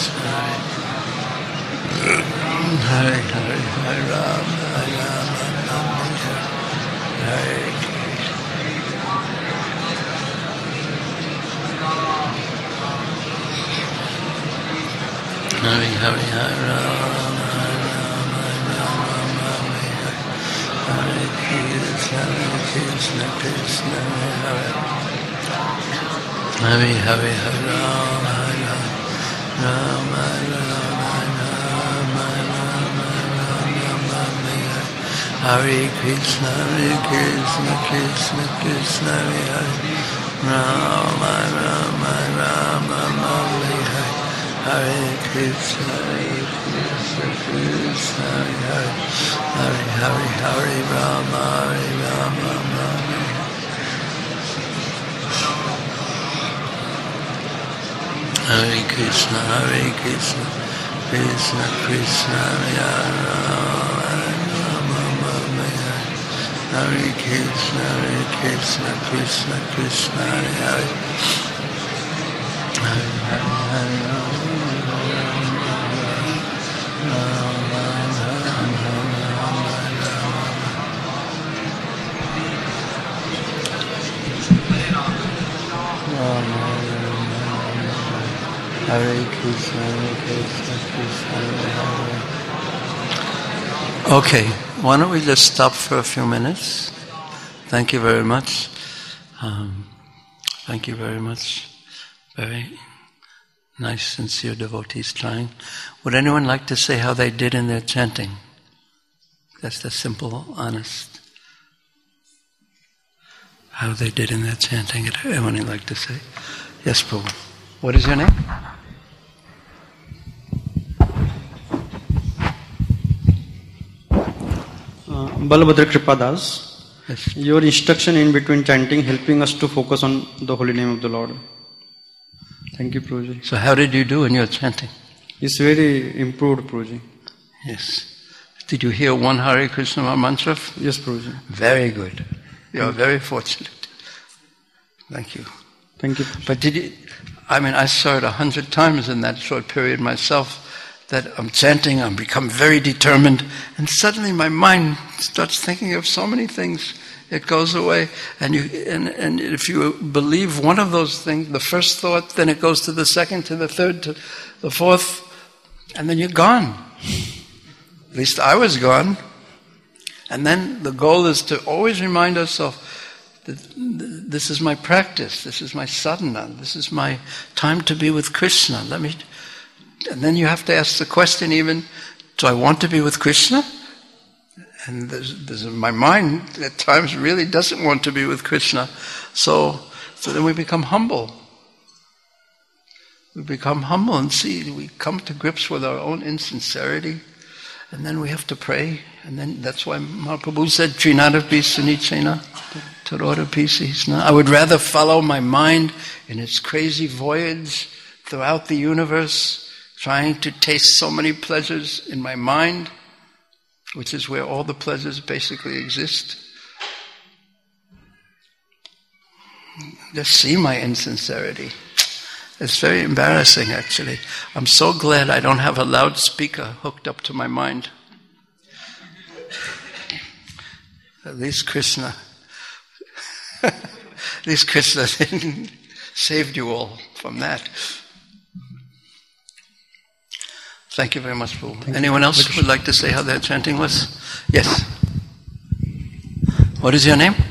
Hare Hare. Hare Rama, Rama, Hare Krishna. Hare Hare, Hare Rama, Hare Krishna, Krishna Krishna, Hare Hare. Hare Hare, Rama, Rama, Hare Krishna, Krishna Krishna, Hare Rama, Rama, Hare. Hare Krishna, Krishna Krishna, Hare Hare, Hare Rama, Hare Krishna, Krishna Krishna Hare Krishna Krishna Krishna Hare Hare Krishna Krishna Hare. Okay, why don't we just stop for a few minutes? Thank you very much. Thank you very much. Very nice, sincere devotees trying. Would anyone like to say how they did in their chanting? That's the simple, honest. How they did in their chanting. Anyone would like to say? Yes, Prabhu. What is your name? Balabhadra Kripadas. Yes. Your instruction in between chanting helping us to focus on the holy name of the Lord. Thank you, Prabhuji. So how did you do in your chanting? It's very improved, Prabhuji. Yes. Did you hear one Hare Krishna mantra? Yes, Prabhuji. Very good. You are very fortunate. Thank you. Thank you. But did you, I saw it 100 times in that short period myself, that I'm chanting, I'm become very determined, and suddenly my mind starts thinking of so many things. It goes away, and if you believe one of those things, the first thought, then it goes to the second, to the third, to the fourth, and then you're gone. At least I was gone. And then the goal is to always remind ourselves that this is my practice, this is my sadhana, this is my time to be with Krishna. And then you have to ask the question even, do I want to be with Krishna? And there's my mind at times really doesn't want to be with Krishna. So then we become humble. We become humble and we come to grips with our own insincerity. And then we have to pray. And then that's why Mahaprabhu said, Trinadapi Sunichena Tarodapi Sisna. I would rather follow my mind in its crazy voyage throughout the universe, trying to taste so many pleasures in my mind, which is where all the pleasures basically exist. Just see my insincerity. It's very embarrassing, actually. I'm so glad I don't have a loudspeaker hooked up to my mind. At least Krishna saved you all from that. Thank you very much, Prabhu. Anyone else would like to say how their chanting was? Yes. What is your name?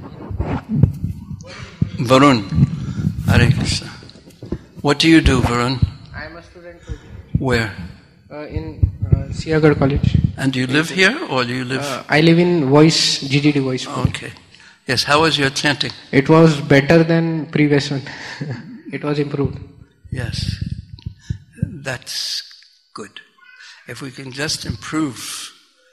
Varun. Hare Krishna. What do you do, Varun? I am a student. Where? In Siagarh College. And do you live here or do you live? I live in GGD Voice. Okay. Yes, how was your chanting? It was better than previous one. It was improved. Yes. That's good. If we can just improve.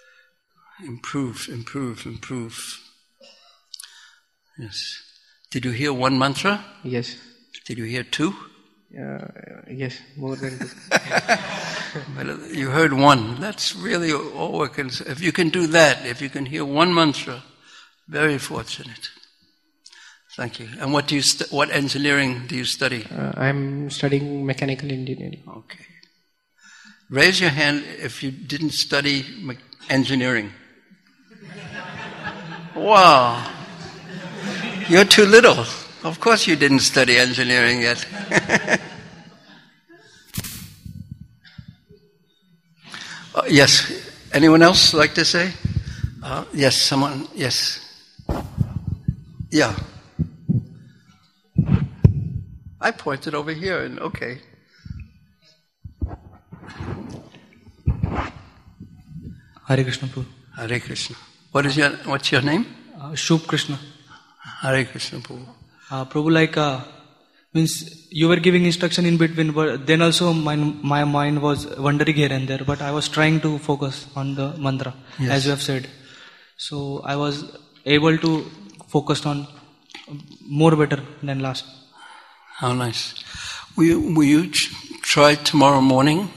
Yes. Did you hear one mantra? Yes. Did you hear two? Yes, more than two. Well, you heard one. That's really all we can say. If you can do that, if you can hear one mantra, very fortunate. Thank you. And what engineering do you study? I'm studying mechanical engineering. Okay. Raise your hand if you didn't study engineering. Wow. You're too little. Of course you didn't study engineering yet. Yes. Anyone else like to say? Yes, someone. Yes. Yeah. I pointed over here and okay. Hare Krishna, Prabhu. Hare Krishna. What's your name? Shubh Krishna. Hare Krishna, Prabhu. Prabhu, means you were giving instruction in between, but then also my mind was wandering here and there, but I was trying to focus on the mantra, yes, as you have said. So I was able to focus on more better than last. How nice. Will you try tomorrow morning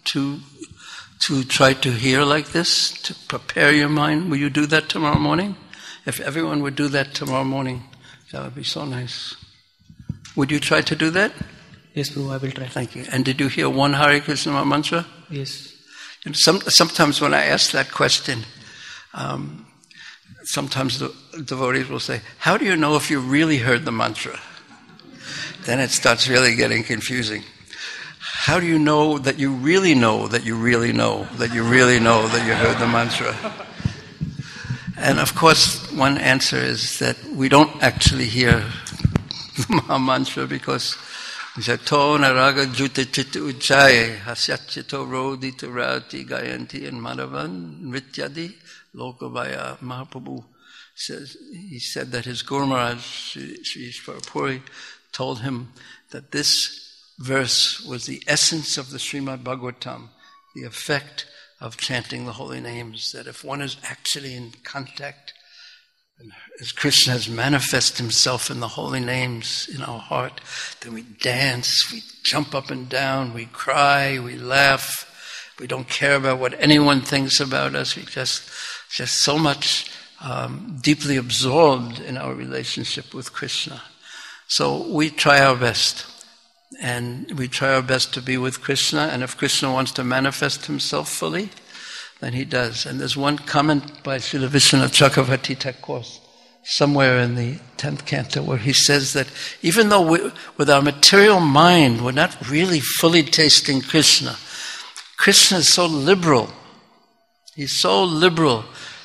to try to hear like this, to prepare your mind? Will you do that tomorrow morning? If everyone would do that tomorrow morning, that would be so nice. Would you try to do that? Yes, Prabhu, I will try. Thank you. And did you hear one Hare Krishna mantra? Yes. And sometimes when I ask that question, sometimes the devotees will say, how do you know if you really heard the mantra? Then it starts really getting confusing. How do you know that you really know that you really know that you really know that you heard the mantra? And of course, one answer is that we don't actually hear the mantra because Jato naraga jutta chitta ujjaye hasyachito rodita rati gayanti and Madhavan Nrityadi Lokavaya. Mahaprabhu says, he said that his Guru Maharaj, Sri Ishvara Puri, told him that this verse was the essence of the Srimad Bhagavatam, the effect of chanting the holy names, that if one is actually in contact, as Krishna has manifested himself in the holy names in our heart, then we dance, we jump up and down, we cry, we laugh, we don't care about what anyone thinks about us, we just so much deeply absorbed in our relationship with Krishna. So we try our best. And we try our best to be with Krishna, and if Krishna wants to manifest himself fully, then he does. And there's one comment by Srila Vishwanath Chakravarti Thakur, somewhere in the 10th canto, where he says that even though with our material mind we're not really fully tasting Krishna, Krishna is so liberal. He's so liberal.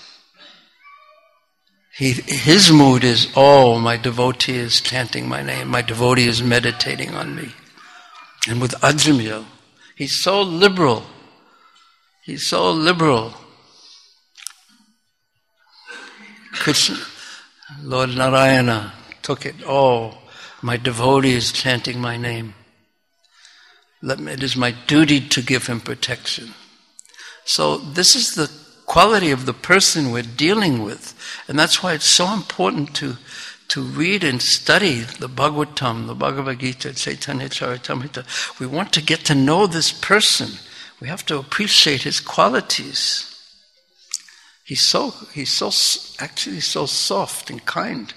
His mood is, oh, my devotee is chanting my name, my devotee is meditating on me. And with Ajamil, he's so liberal. He's so liberal. Krishna, Lord Narayana took it, oh, my devotee is chanting my name. It is my duty to give him protection. So this is the quality of the person we're dealing with. And that's why it's so important to read and study the Bhagavatam, the Bhagavad Gita, Chaitanya Charitamrita. We want to get to know this person. We have to appreciate his qualities. He's actually so soft and kind.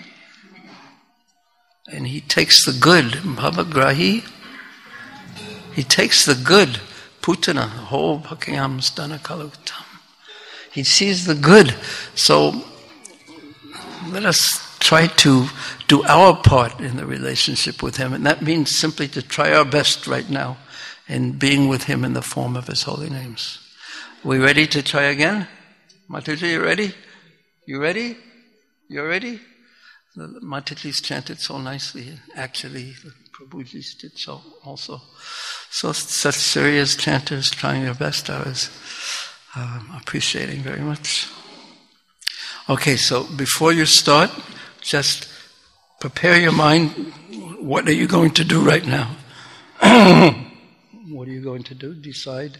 And he takes the good, Bhavagrahi. He takes the good, Putana, ho bhakayam stana kalutam. He sees the good. So let us try to do our part in the relationship with him. And that means simply to try our best right now in being with him in the form of his holy names. We ready to try again? Mataji, you ready? You ready? You ready? Mataji's chanted so nicely. Actually, the Prabhuji's did so also. So such serious chanters trying their best. I was appreciating very much. Okay, so before you start, just prepare your mind. What are you going to do right now? What are you going to do? Decide.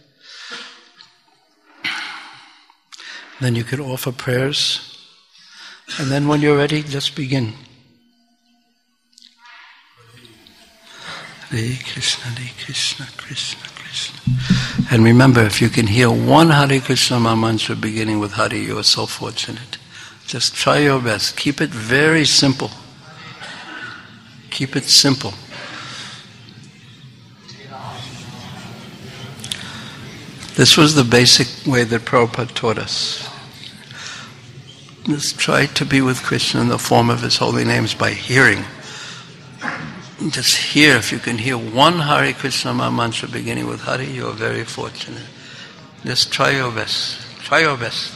Then you can offer prayers. And then when you're ready, just begin. Hare Krishna, Krishna, Krishna. And remember, if you can hear one Hare Krishna mantra beginning with Hare, you are so fortunate. Just try your best. Keep it very simple. Keep it simple. This was the basic way that Prabhupada taught us. Just try to be with Krishna in the form of his holy names by hearing. Just hear. If you can hear one Hare Krishna mantra beginning with Hare, you are very fortunate. Just try your best. Try your best.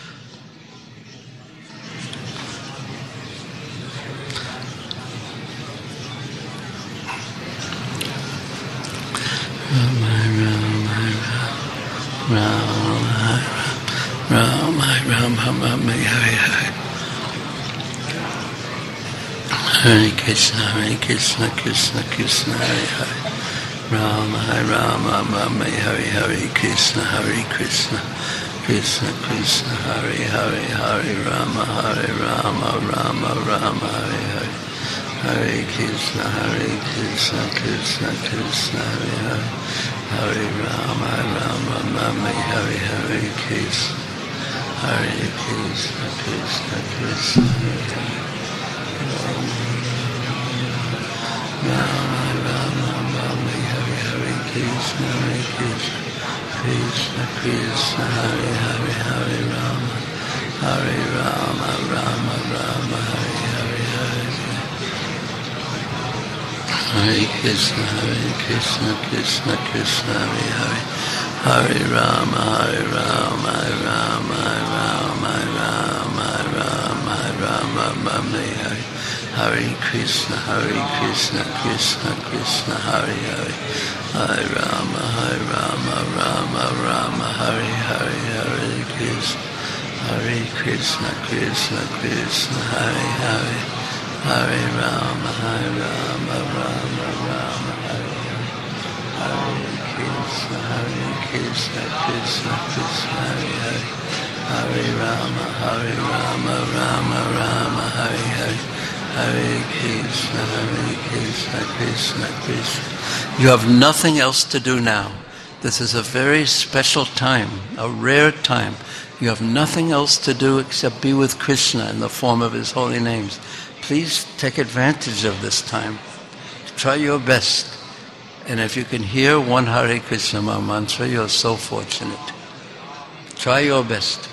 Hare Krishna, Krishna Krishna, Hare Hare. Rama, Rama, Hare Hare, Krishna, Krishna Krishna, Hare Hare, Hare Rama, Rama, Rama, Hare Hare. Hare Krishna, Krishna Krishna, Hare Hare, Hare Rama, Rama Rama, Hare Hare Krishna, Hare Krishna, Krishna Krishna, Hare Hare, Rama Rama Rama, Hare Hare Krishna, Hare Krishna, Krishna Krishna, Hare Hare, Hare Rama, Hare Rama, Rama Rama, Hare Hare, Hare Hare Krishna, Krishna Krishna, Hare Hare, Hare Rama, Hare Rama, Rama Rama, Rama Rama, Rama Rama, Hare Hare Krishna, Krishna Krishna, Hare Hare, Hare Rama, Rama Rama, Hare Hare, Hare Krishna, Krishna Krishna, Hare Hare, Hare Rama, Rama Rama, Hare Hare, Hare Krishna, Krishna Krishna, Hare Hare, Hare Rama, Rama Rama, Hare Hare, Hare Krishna, Krishna Krishna. You have nothing else to do now. This is a very special time, a rare time. You have nothing else to do except be with Krishna in the form of his holy names. Please take advantage of this time. Try your best. And if you can hear one Hare Krishna mantra, you're so fortunate. Try your best.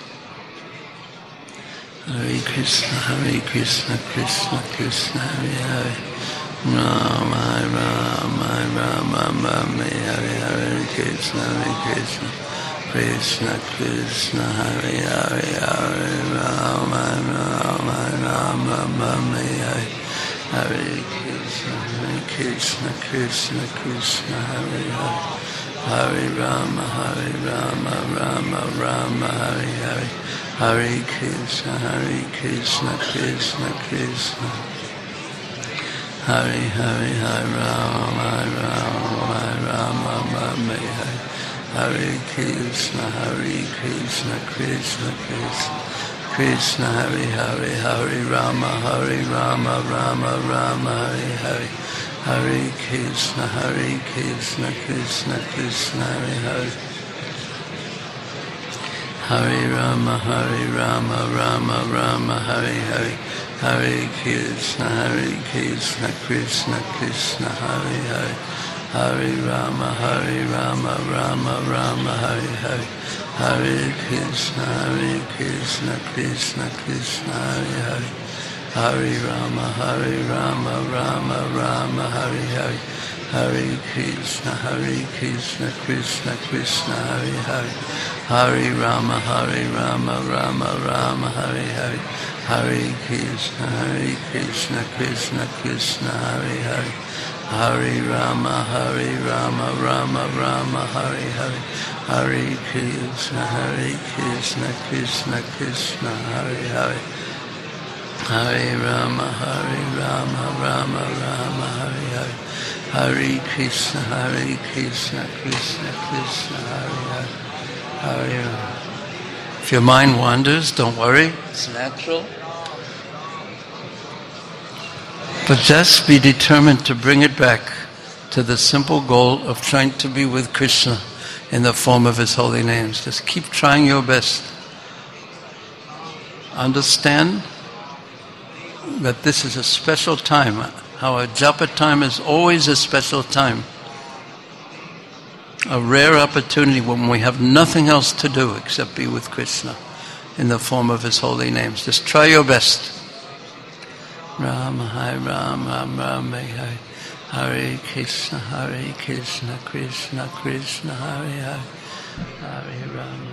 Hare Krishna, Krishna Krishna, Hare Hare, Rama Rama, Rama, Hare Hare Krishna, Krishna Krishna, Hare Hare, Hare Rama, Rama, Hare Hare Krishna, Krishna Krishna, Hare Hare, Hare Rama, Rama, Hare Hare, Hare Krishna, Krishna Krishna, Hare Hare, Hare Rama, Rama, Hare Hare Krishna, Krishna Krishna, Krishna Hare Hare, Hare Rama, Rama, Hare Hare, Hare Krishna, Krishna Krishna, Hare Hare, Hare Rama, Rama, Hare Hare, Hare Krishna, Krishna Krishna, Hare Hare, Hare Rama, Rama, Hare Hare, Hare Krishna, Krishna Krishna, Hare Hare, Hare Rama, Rama, Hare Hare, Hare Krishna, Krishna Krishna, Hare Hare, Hare Rama, Rama, Hare Hare, Hare Krishna, Krishna Krishna, Hare Hare, Hare Rama, Rama, Hare Hare, Hare Krishna, Krishna Krishna, Hare Hare, Hare Rama, Rama, Hare Hare, Hare Krishna, Krishna Krishna, Hare Hare, Hare Rama. If your mind wanders, don't worry, it's natural. But just be determined to bring it back to the simple goal of trying to be with Krishna in the form of his holy names. Just keep trying your best. Understand that this is a special time. Our japa time is always a special time. A rare opportunity when we have nothing else to do except be with Krishna in the form of his holy names. Just try your best. Rama, Rama, Hare Krishna, Krishna Krishna, Hare Hare, Hare Rama.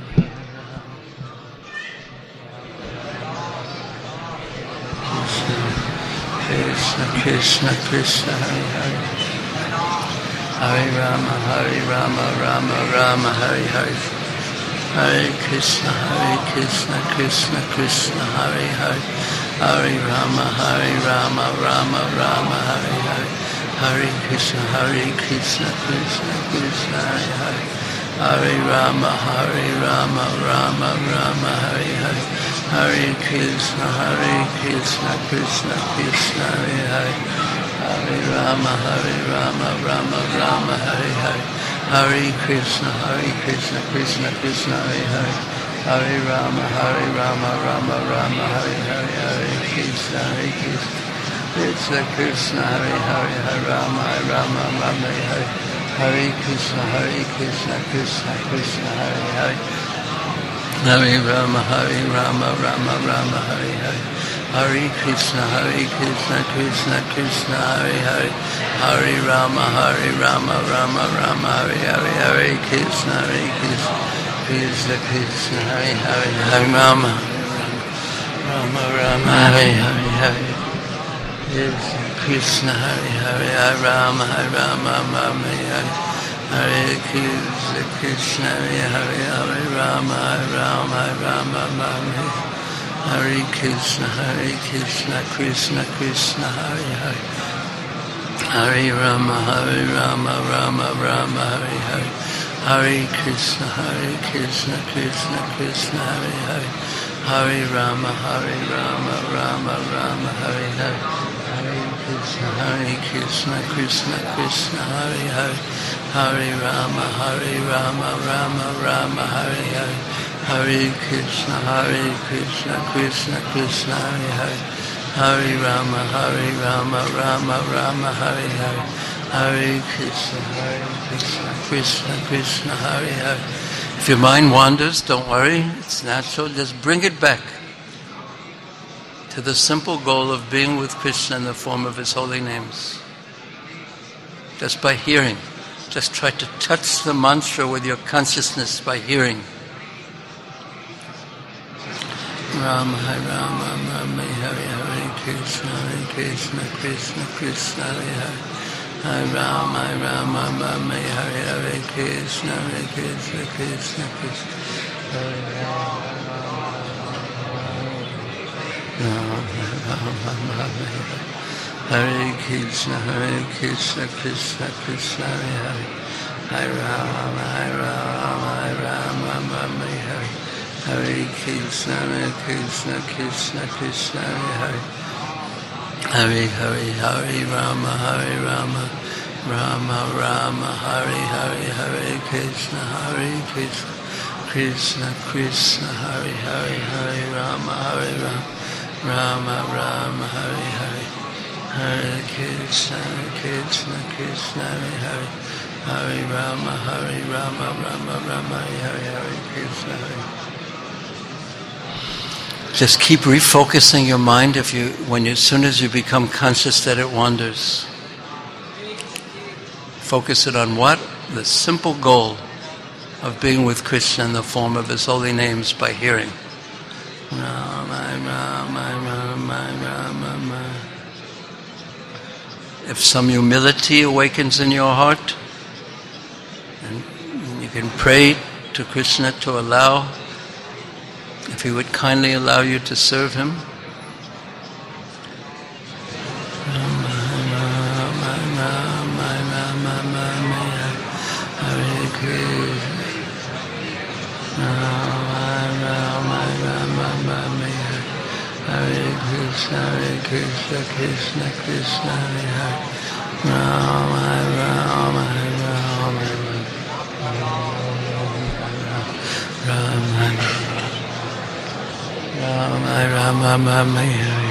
Krishna, Hare Hare, Hare Rama, Rama, Hare Hare, Hare Krishna, Krishna Krishna, Hare Hare, Hare Rama, Rama, Hare Hare, Hare Krishna, Krishna Krishna, Hare Hare, Hare Rama, Rama, Hare Hare, Hare Krishna, Krishna Krishna, Hare Hare, Hare Rama, Rama Rama, Hare Hare, Hare Krishna, Krishna Krishna, Hare Hare, Hare Rama, Rama Rama, Hare Hare, Hare Krishna, Krishna Krishna, Hare Hare, Hare Rama, Rama Hare, Hare Krishna, Krishna Krishna, Hare Hare, Hare Rama, Rama Hare Hare, Hare Krishna, Krishna Krishna, Hare Hare, Hare Rama, Rama Hare Hare, Hare Krishna, Krishna Krishna, Hare Hare, Hare Rama, Rama Hare Hare, Hare Krishna, Hare Rama, Rama Hare, Hare Krishna, Krishna Hare Rama, Rama Hare, Hare Krishna, Krishna Krishna, Hare Hare, Hare Rama, Rama Hare Hare, Hare Krishna, Krishna Krishna, Hare Hare, Hare Rama, Rama Hare Hare, Hare Krishna, Krishna Krishna, Hare Hare, Hare Rama, Rama Hare Hare, Hare Krishna, Krishna Krishna, Hare Hare, Hare Rama, Rama Hare Hare, Hare Krishna, Krishna Krishna, Hare Hare. If your mind wanders, don't worry, it's natural, just bring it back to the simple goal of being with Krishna in the form of His holy names. Just by hearing. Just try to touch the mantra with your consciousness by hearing. Rama, Rama, Hare Hare Krishna, Krishna Krishna, Hare Hare, Hare Rama, Rama, Hare Hare Krishna, Krishna Krishna, Hare Hare Krishna, Krishna Krishna, Hare Hare, Hare Rama, Rama, Hare Hare Krishna, Krishna Krishna, Hare Hare, Hare Rama, Rama, Hare Hare Krishna, Krishna Krishna, Hare Hare, Hare Rama, Rama, Hare Hare, Hare Krishna, Krishna Hare Hare, Hare Rama, Rama, Hare Hare Krishna, Just keep refocusing your mind as soon as you become conscious that it wanders. Focus it on what? The simple goal of being with Krishna in the form of His holy names by hearing. If some humility awakens in your heart, and you can pray to Krishna to allow, if He would kindly allow you to serve Him. Hare Krishna, Krishna Krishna, Hare Hare, Rama, Rama, Hare.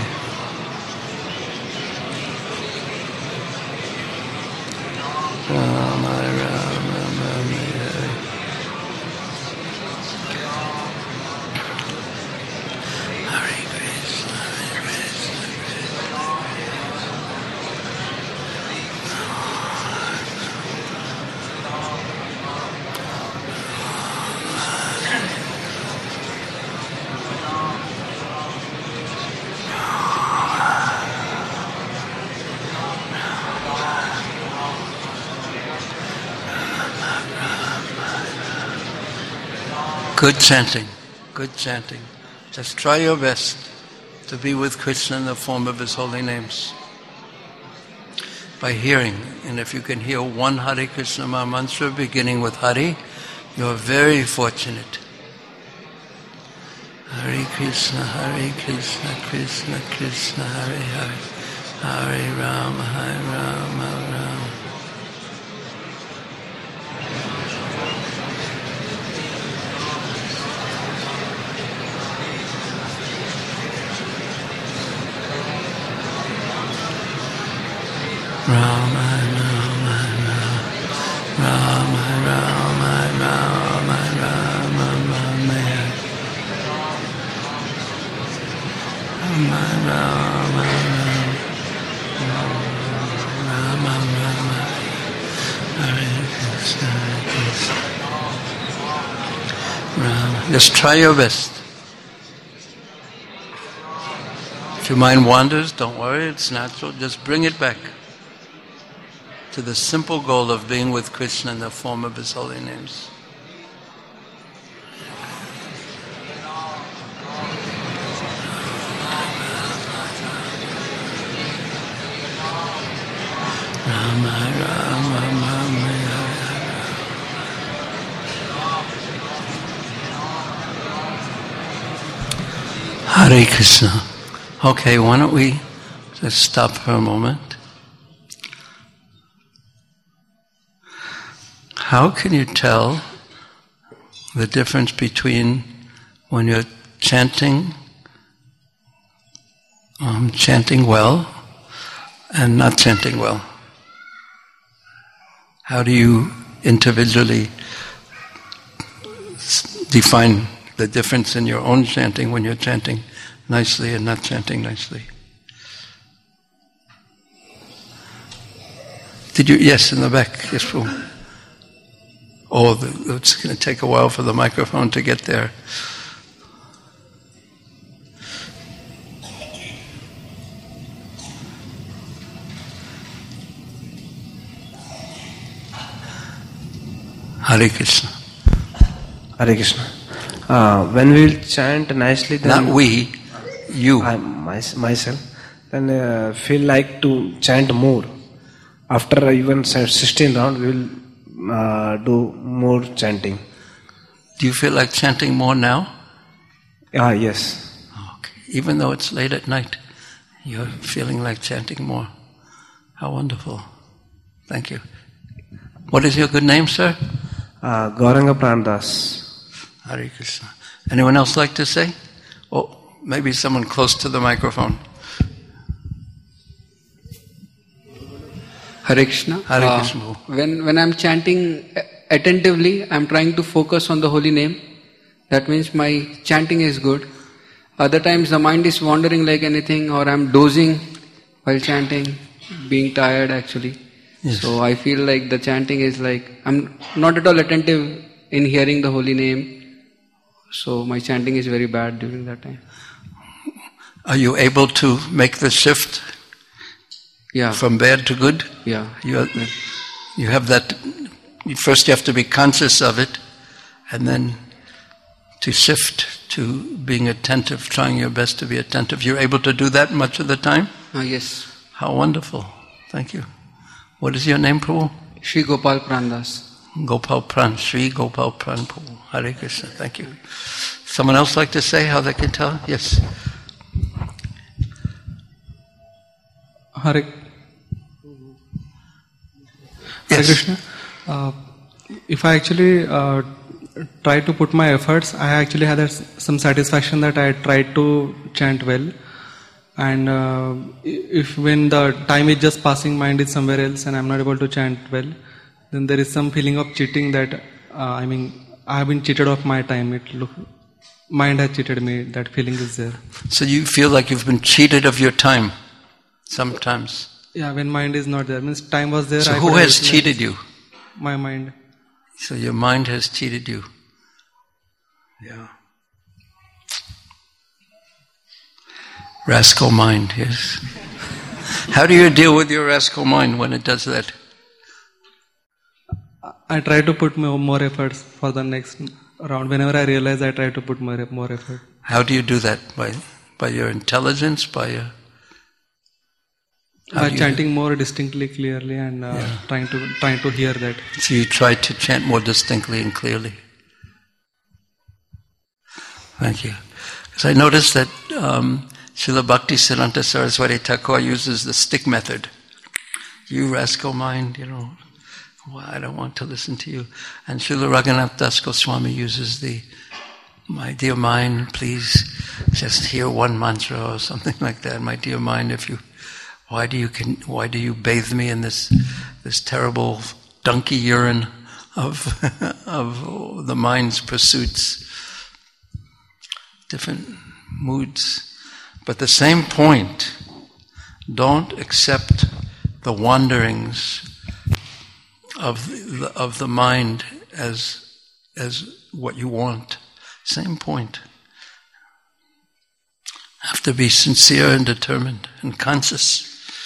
Good chanting, good chanting. Just try your best to be with Krishna in the form of His holy names. By hearing, and if you can hear one Hare Krishna Maha Mantra beginning with Hari, you are very fortunate. Hare Krishna, Krishna Krishna, Hare Hare, Hare Rama, Rama. Rama, Rama, Rama, Rama, Rama, Rama, Rama, Rama, Rama, Rama, Rama, Hare Krishna, Krishna, Rama. Just try your best. If your mind wanders, don't worry, it's natural. Just bring it back to the simple goal of being with Krishna in the form of His holy names. Rama, Rama, Rama, Hare Krishna. Okay, why don't we just stop for a moment? How can you tell the difference between when you're chanting well and not chanting well? How do you individually define the difference in your own chanting when you're chanting nicely and not chanting nicely? Did you? Yes, in the back. Yes, Prabhu. Oh, it's going to take a while for the microphone to get there. Hare Krishna. Hare Krishna. When we will chant nicely, then not we, you. Myself, then feel like to chant more. After even 16 round, we will do more chanting. Do you feel like chanting more now? Yes. Okay. Even though it's late at night, you're feeling like chanting more. How wonderful. Thank you. What is your good name, sir? Gauranga Prandas. Hare Krishna. Anyone else like to say? Oh, maybe someone close to the microphone. Hare Krishna. Hare Krishna. When I'm chanting attentively, I'm trying to focus on the holy name. That means my chanting is good. Other times the mind is wandering like anything, or I'm dozing while chanting, being tired actually. Yes. So I feel like the chanting is like, I'm not at all attentive in hearing the holy name. So my chanting is very bad during that time. Are you able to make the shift? Yeah. From bad to good? Yeah. You have that. First you have to be conscious of it, and then to shift to being attentive, trying your best to be attentive. You're able to do that much of the time? Yes. How wonderful. Thank you. What is your name, Prabhu? Shri Gopal Prandas. Gopal Pran, Shri Gopal Pran Prabhu. Hare Krishna. Thank you. Someone else like to say how they can tell? Yes. Hare Krishna. If I actually try to put my efforts, I actually had some satisfaction that I tried to chant well. And if when the time is just passing, mind is somewhere else and I'm not able to chant well, then there is some feeling of cheating that, I have been cheated of my time. Mind has cheated me, that feeling is there. So you feel like you've been cheated of your time sometimes? Yeah, when mind is not there. Means time was there. So who has cheated you? My mind. So your mind has cheated you. Yeah. Rascal mind, yes. How do you deal with your rascal mind when it does that? I try to put more efforts for the next round. Whenever I realize, I try to put more effort. How do you do that? By your intelligence? By chanting more distinctly, clearly, and trying to hear that. So you try to chant more distinctly and clearly. Thank you. So I noticed that Srila Bhaktisiddhanta Saraswati Thakur uses the stick method. You rascal mind, well, I don't want to listen to you. And Srila Raghunath Das Goswami uses my dear mind, please just hear one mantra or something like that. My dear mind, why do you bathe me in this terrible donkey urine of the mind's pursuits? Different moods. But the same point, don't accept the wanderings of the mind as what you want. Same point. Have to be sincere and determined and conscious.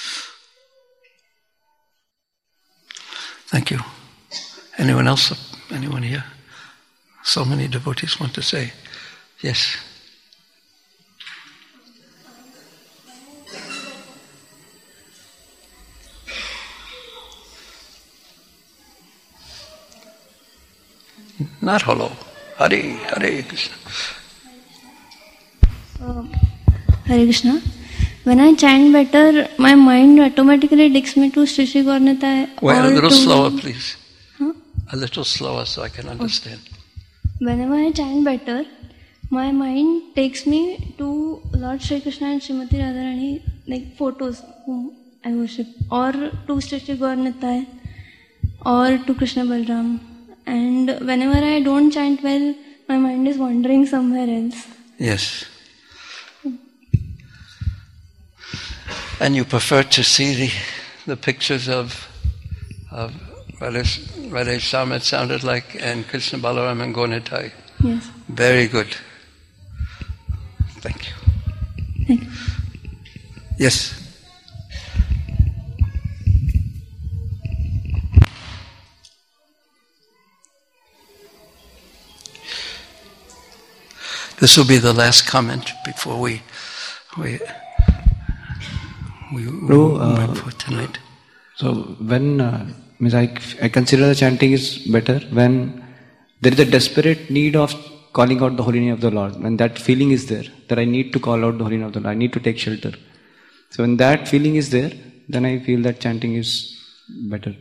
Thank you. Anyone else? Anyone here? So many devotees want to say. Yes. Not hello. Hare Krishna. Hare Krishna. When I chant better, my mind automatically takes me to Shri Shri Gaurnita. Wait, a little slower, please. A little slower so I can understand. Whenever I chant better, my mind takes me to Lord Shri Krishna and Srimati Radharani, like photos whom I worship, or to Shri Shri Gaurnita, or to Krishna Balram. And whenever I don't chant well, my mind is wandering somewhere else. Yes. And you prefer to see the pictures of Radhe Shyam, it sounded like, and Krishna Balaram and Gaurnitai. Yes. Very good. Thank you. Thank you. Yes. This will be the last comment before we for tonight. So when I consider the chanting is better when there is a desperate need of calling out the holy name of the Lord. When that feeling is there, that I need to call out the holy name of the Lord, I need to take shelter. So when that feeling is there, then I feel that chanting is better.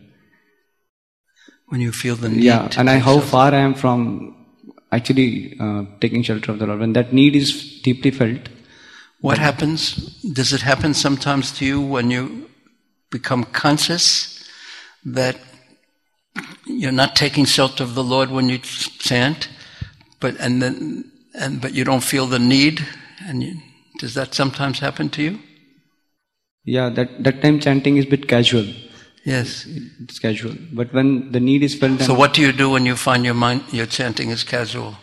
When you feel the need. Yeah, and how far I am from actually taking shelter of the Lord. When that need is deeply felt. What happens? Does it happen sometimes to you when you become conscious that you're not taking shelter of the Lord when you chant, but you don't feel the need? Does that sometimes happen to you? Yeah, that time chanting is a bit casual. Yes. It's casual. But when the need is felt... So what do you do when you find your chanting is casual?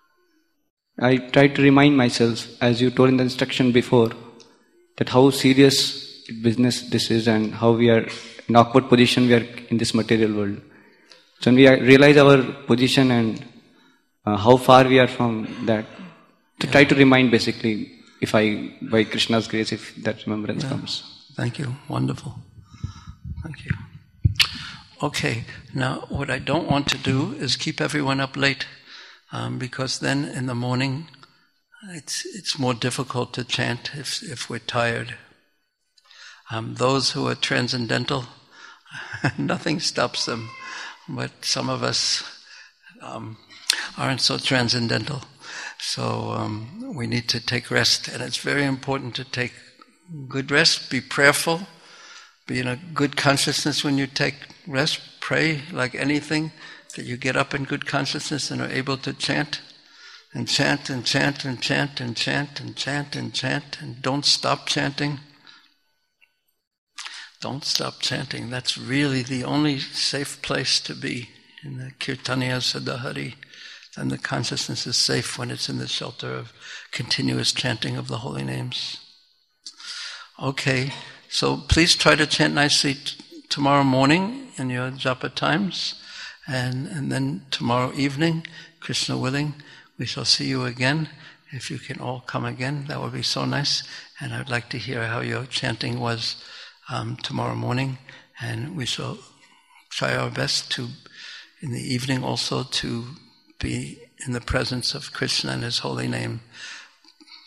I try to remind myself, as you told in the instruction before, that how serious business this is and how we are in awkward position we are in this material world. So when we realize our position and how far we are from that, to try to remind basically, by Krishna's grace, if that remembrance comes. Thank you. Wonderful. Thank you. Okay, now what I don't want to do is keep everyone up late, because then in the morning it's more difficult to chant if we're tired. Those who are transcendental, nothing stops them, but some of us aren't so transcendental. So we need to take rest, and it's very important to take good rest, be prayerful, be in a good consciousness when you take rest, pray like anything, that you get up in good consciousness and are able to chant, and chant, and chant, and chant, and chant, and chant, and chant, and don't stop chanting. Don't stop chanting. That's really the only safe place to be, in the Kirtaniya Sadahari. And the consciousness is safe when it's in the shelter of continuous chanting of the holy names. Okay, so please try to chant nicely tomorrow morning in your japa times, and then tomorrow evening, Krishna willing, we shall see you again. If you can all come again, that would be so nice. And I'd like to hear how your chanting was tomorrow morning, and we shall try our best to, in the evening also, to be in the presence of Krishna and His holy name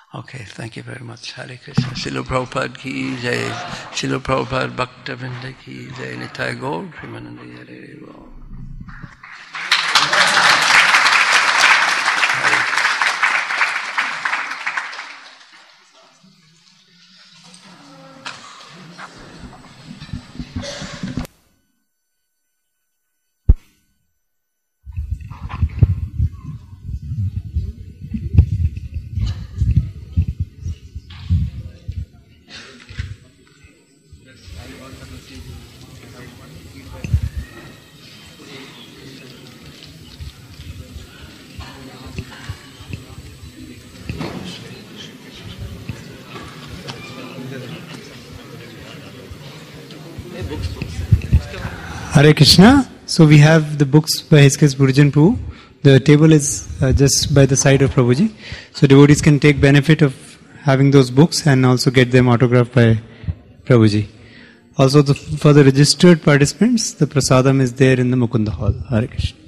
Okay, thank you very much. Hare Krishna. Srila Prabhupada ki jai. Srila Prabhupada Bhakta Vrinda ki jai. Nitai Gaur Premanandi Hare Gaur. Hare Krishna. So we have the books by His Grace Gurujan Prabhu. The table is just by the side of Prabhuji. So devotees can take benefit of having those books and also get them autographed by Prabhuji. Also for the registered participants, the prasadam is there in the Mukunda Hall. Hare Krishna.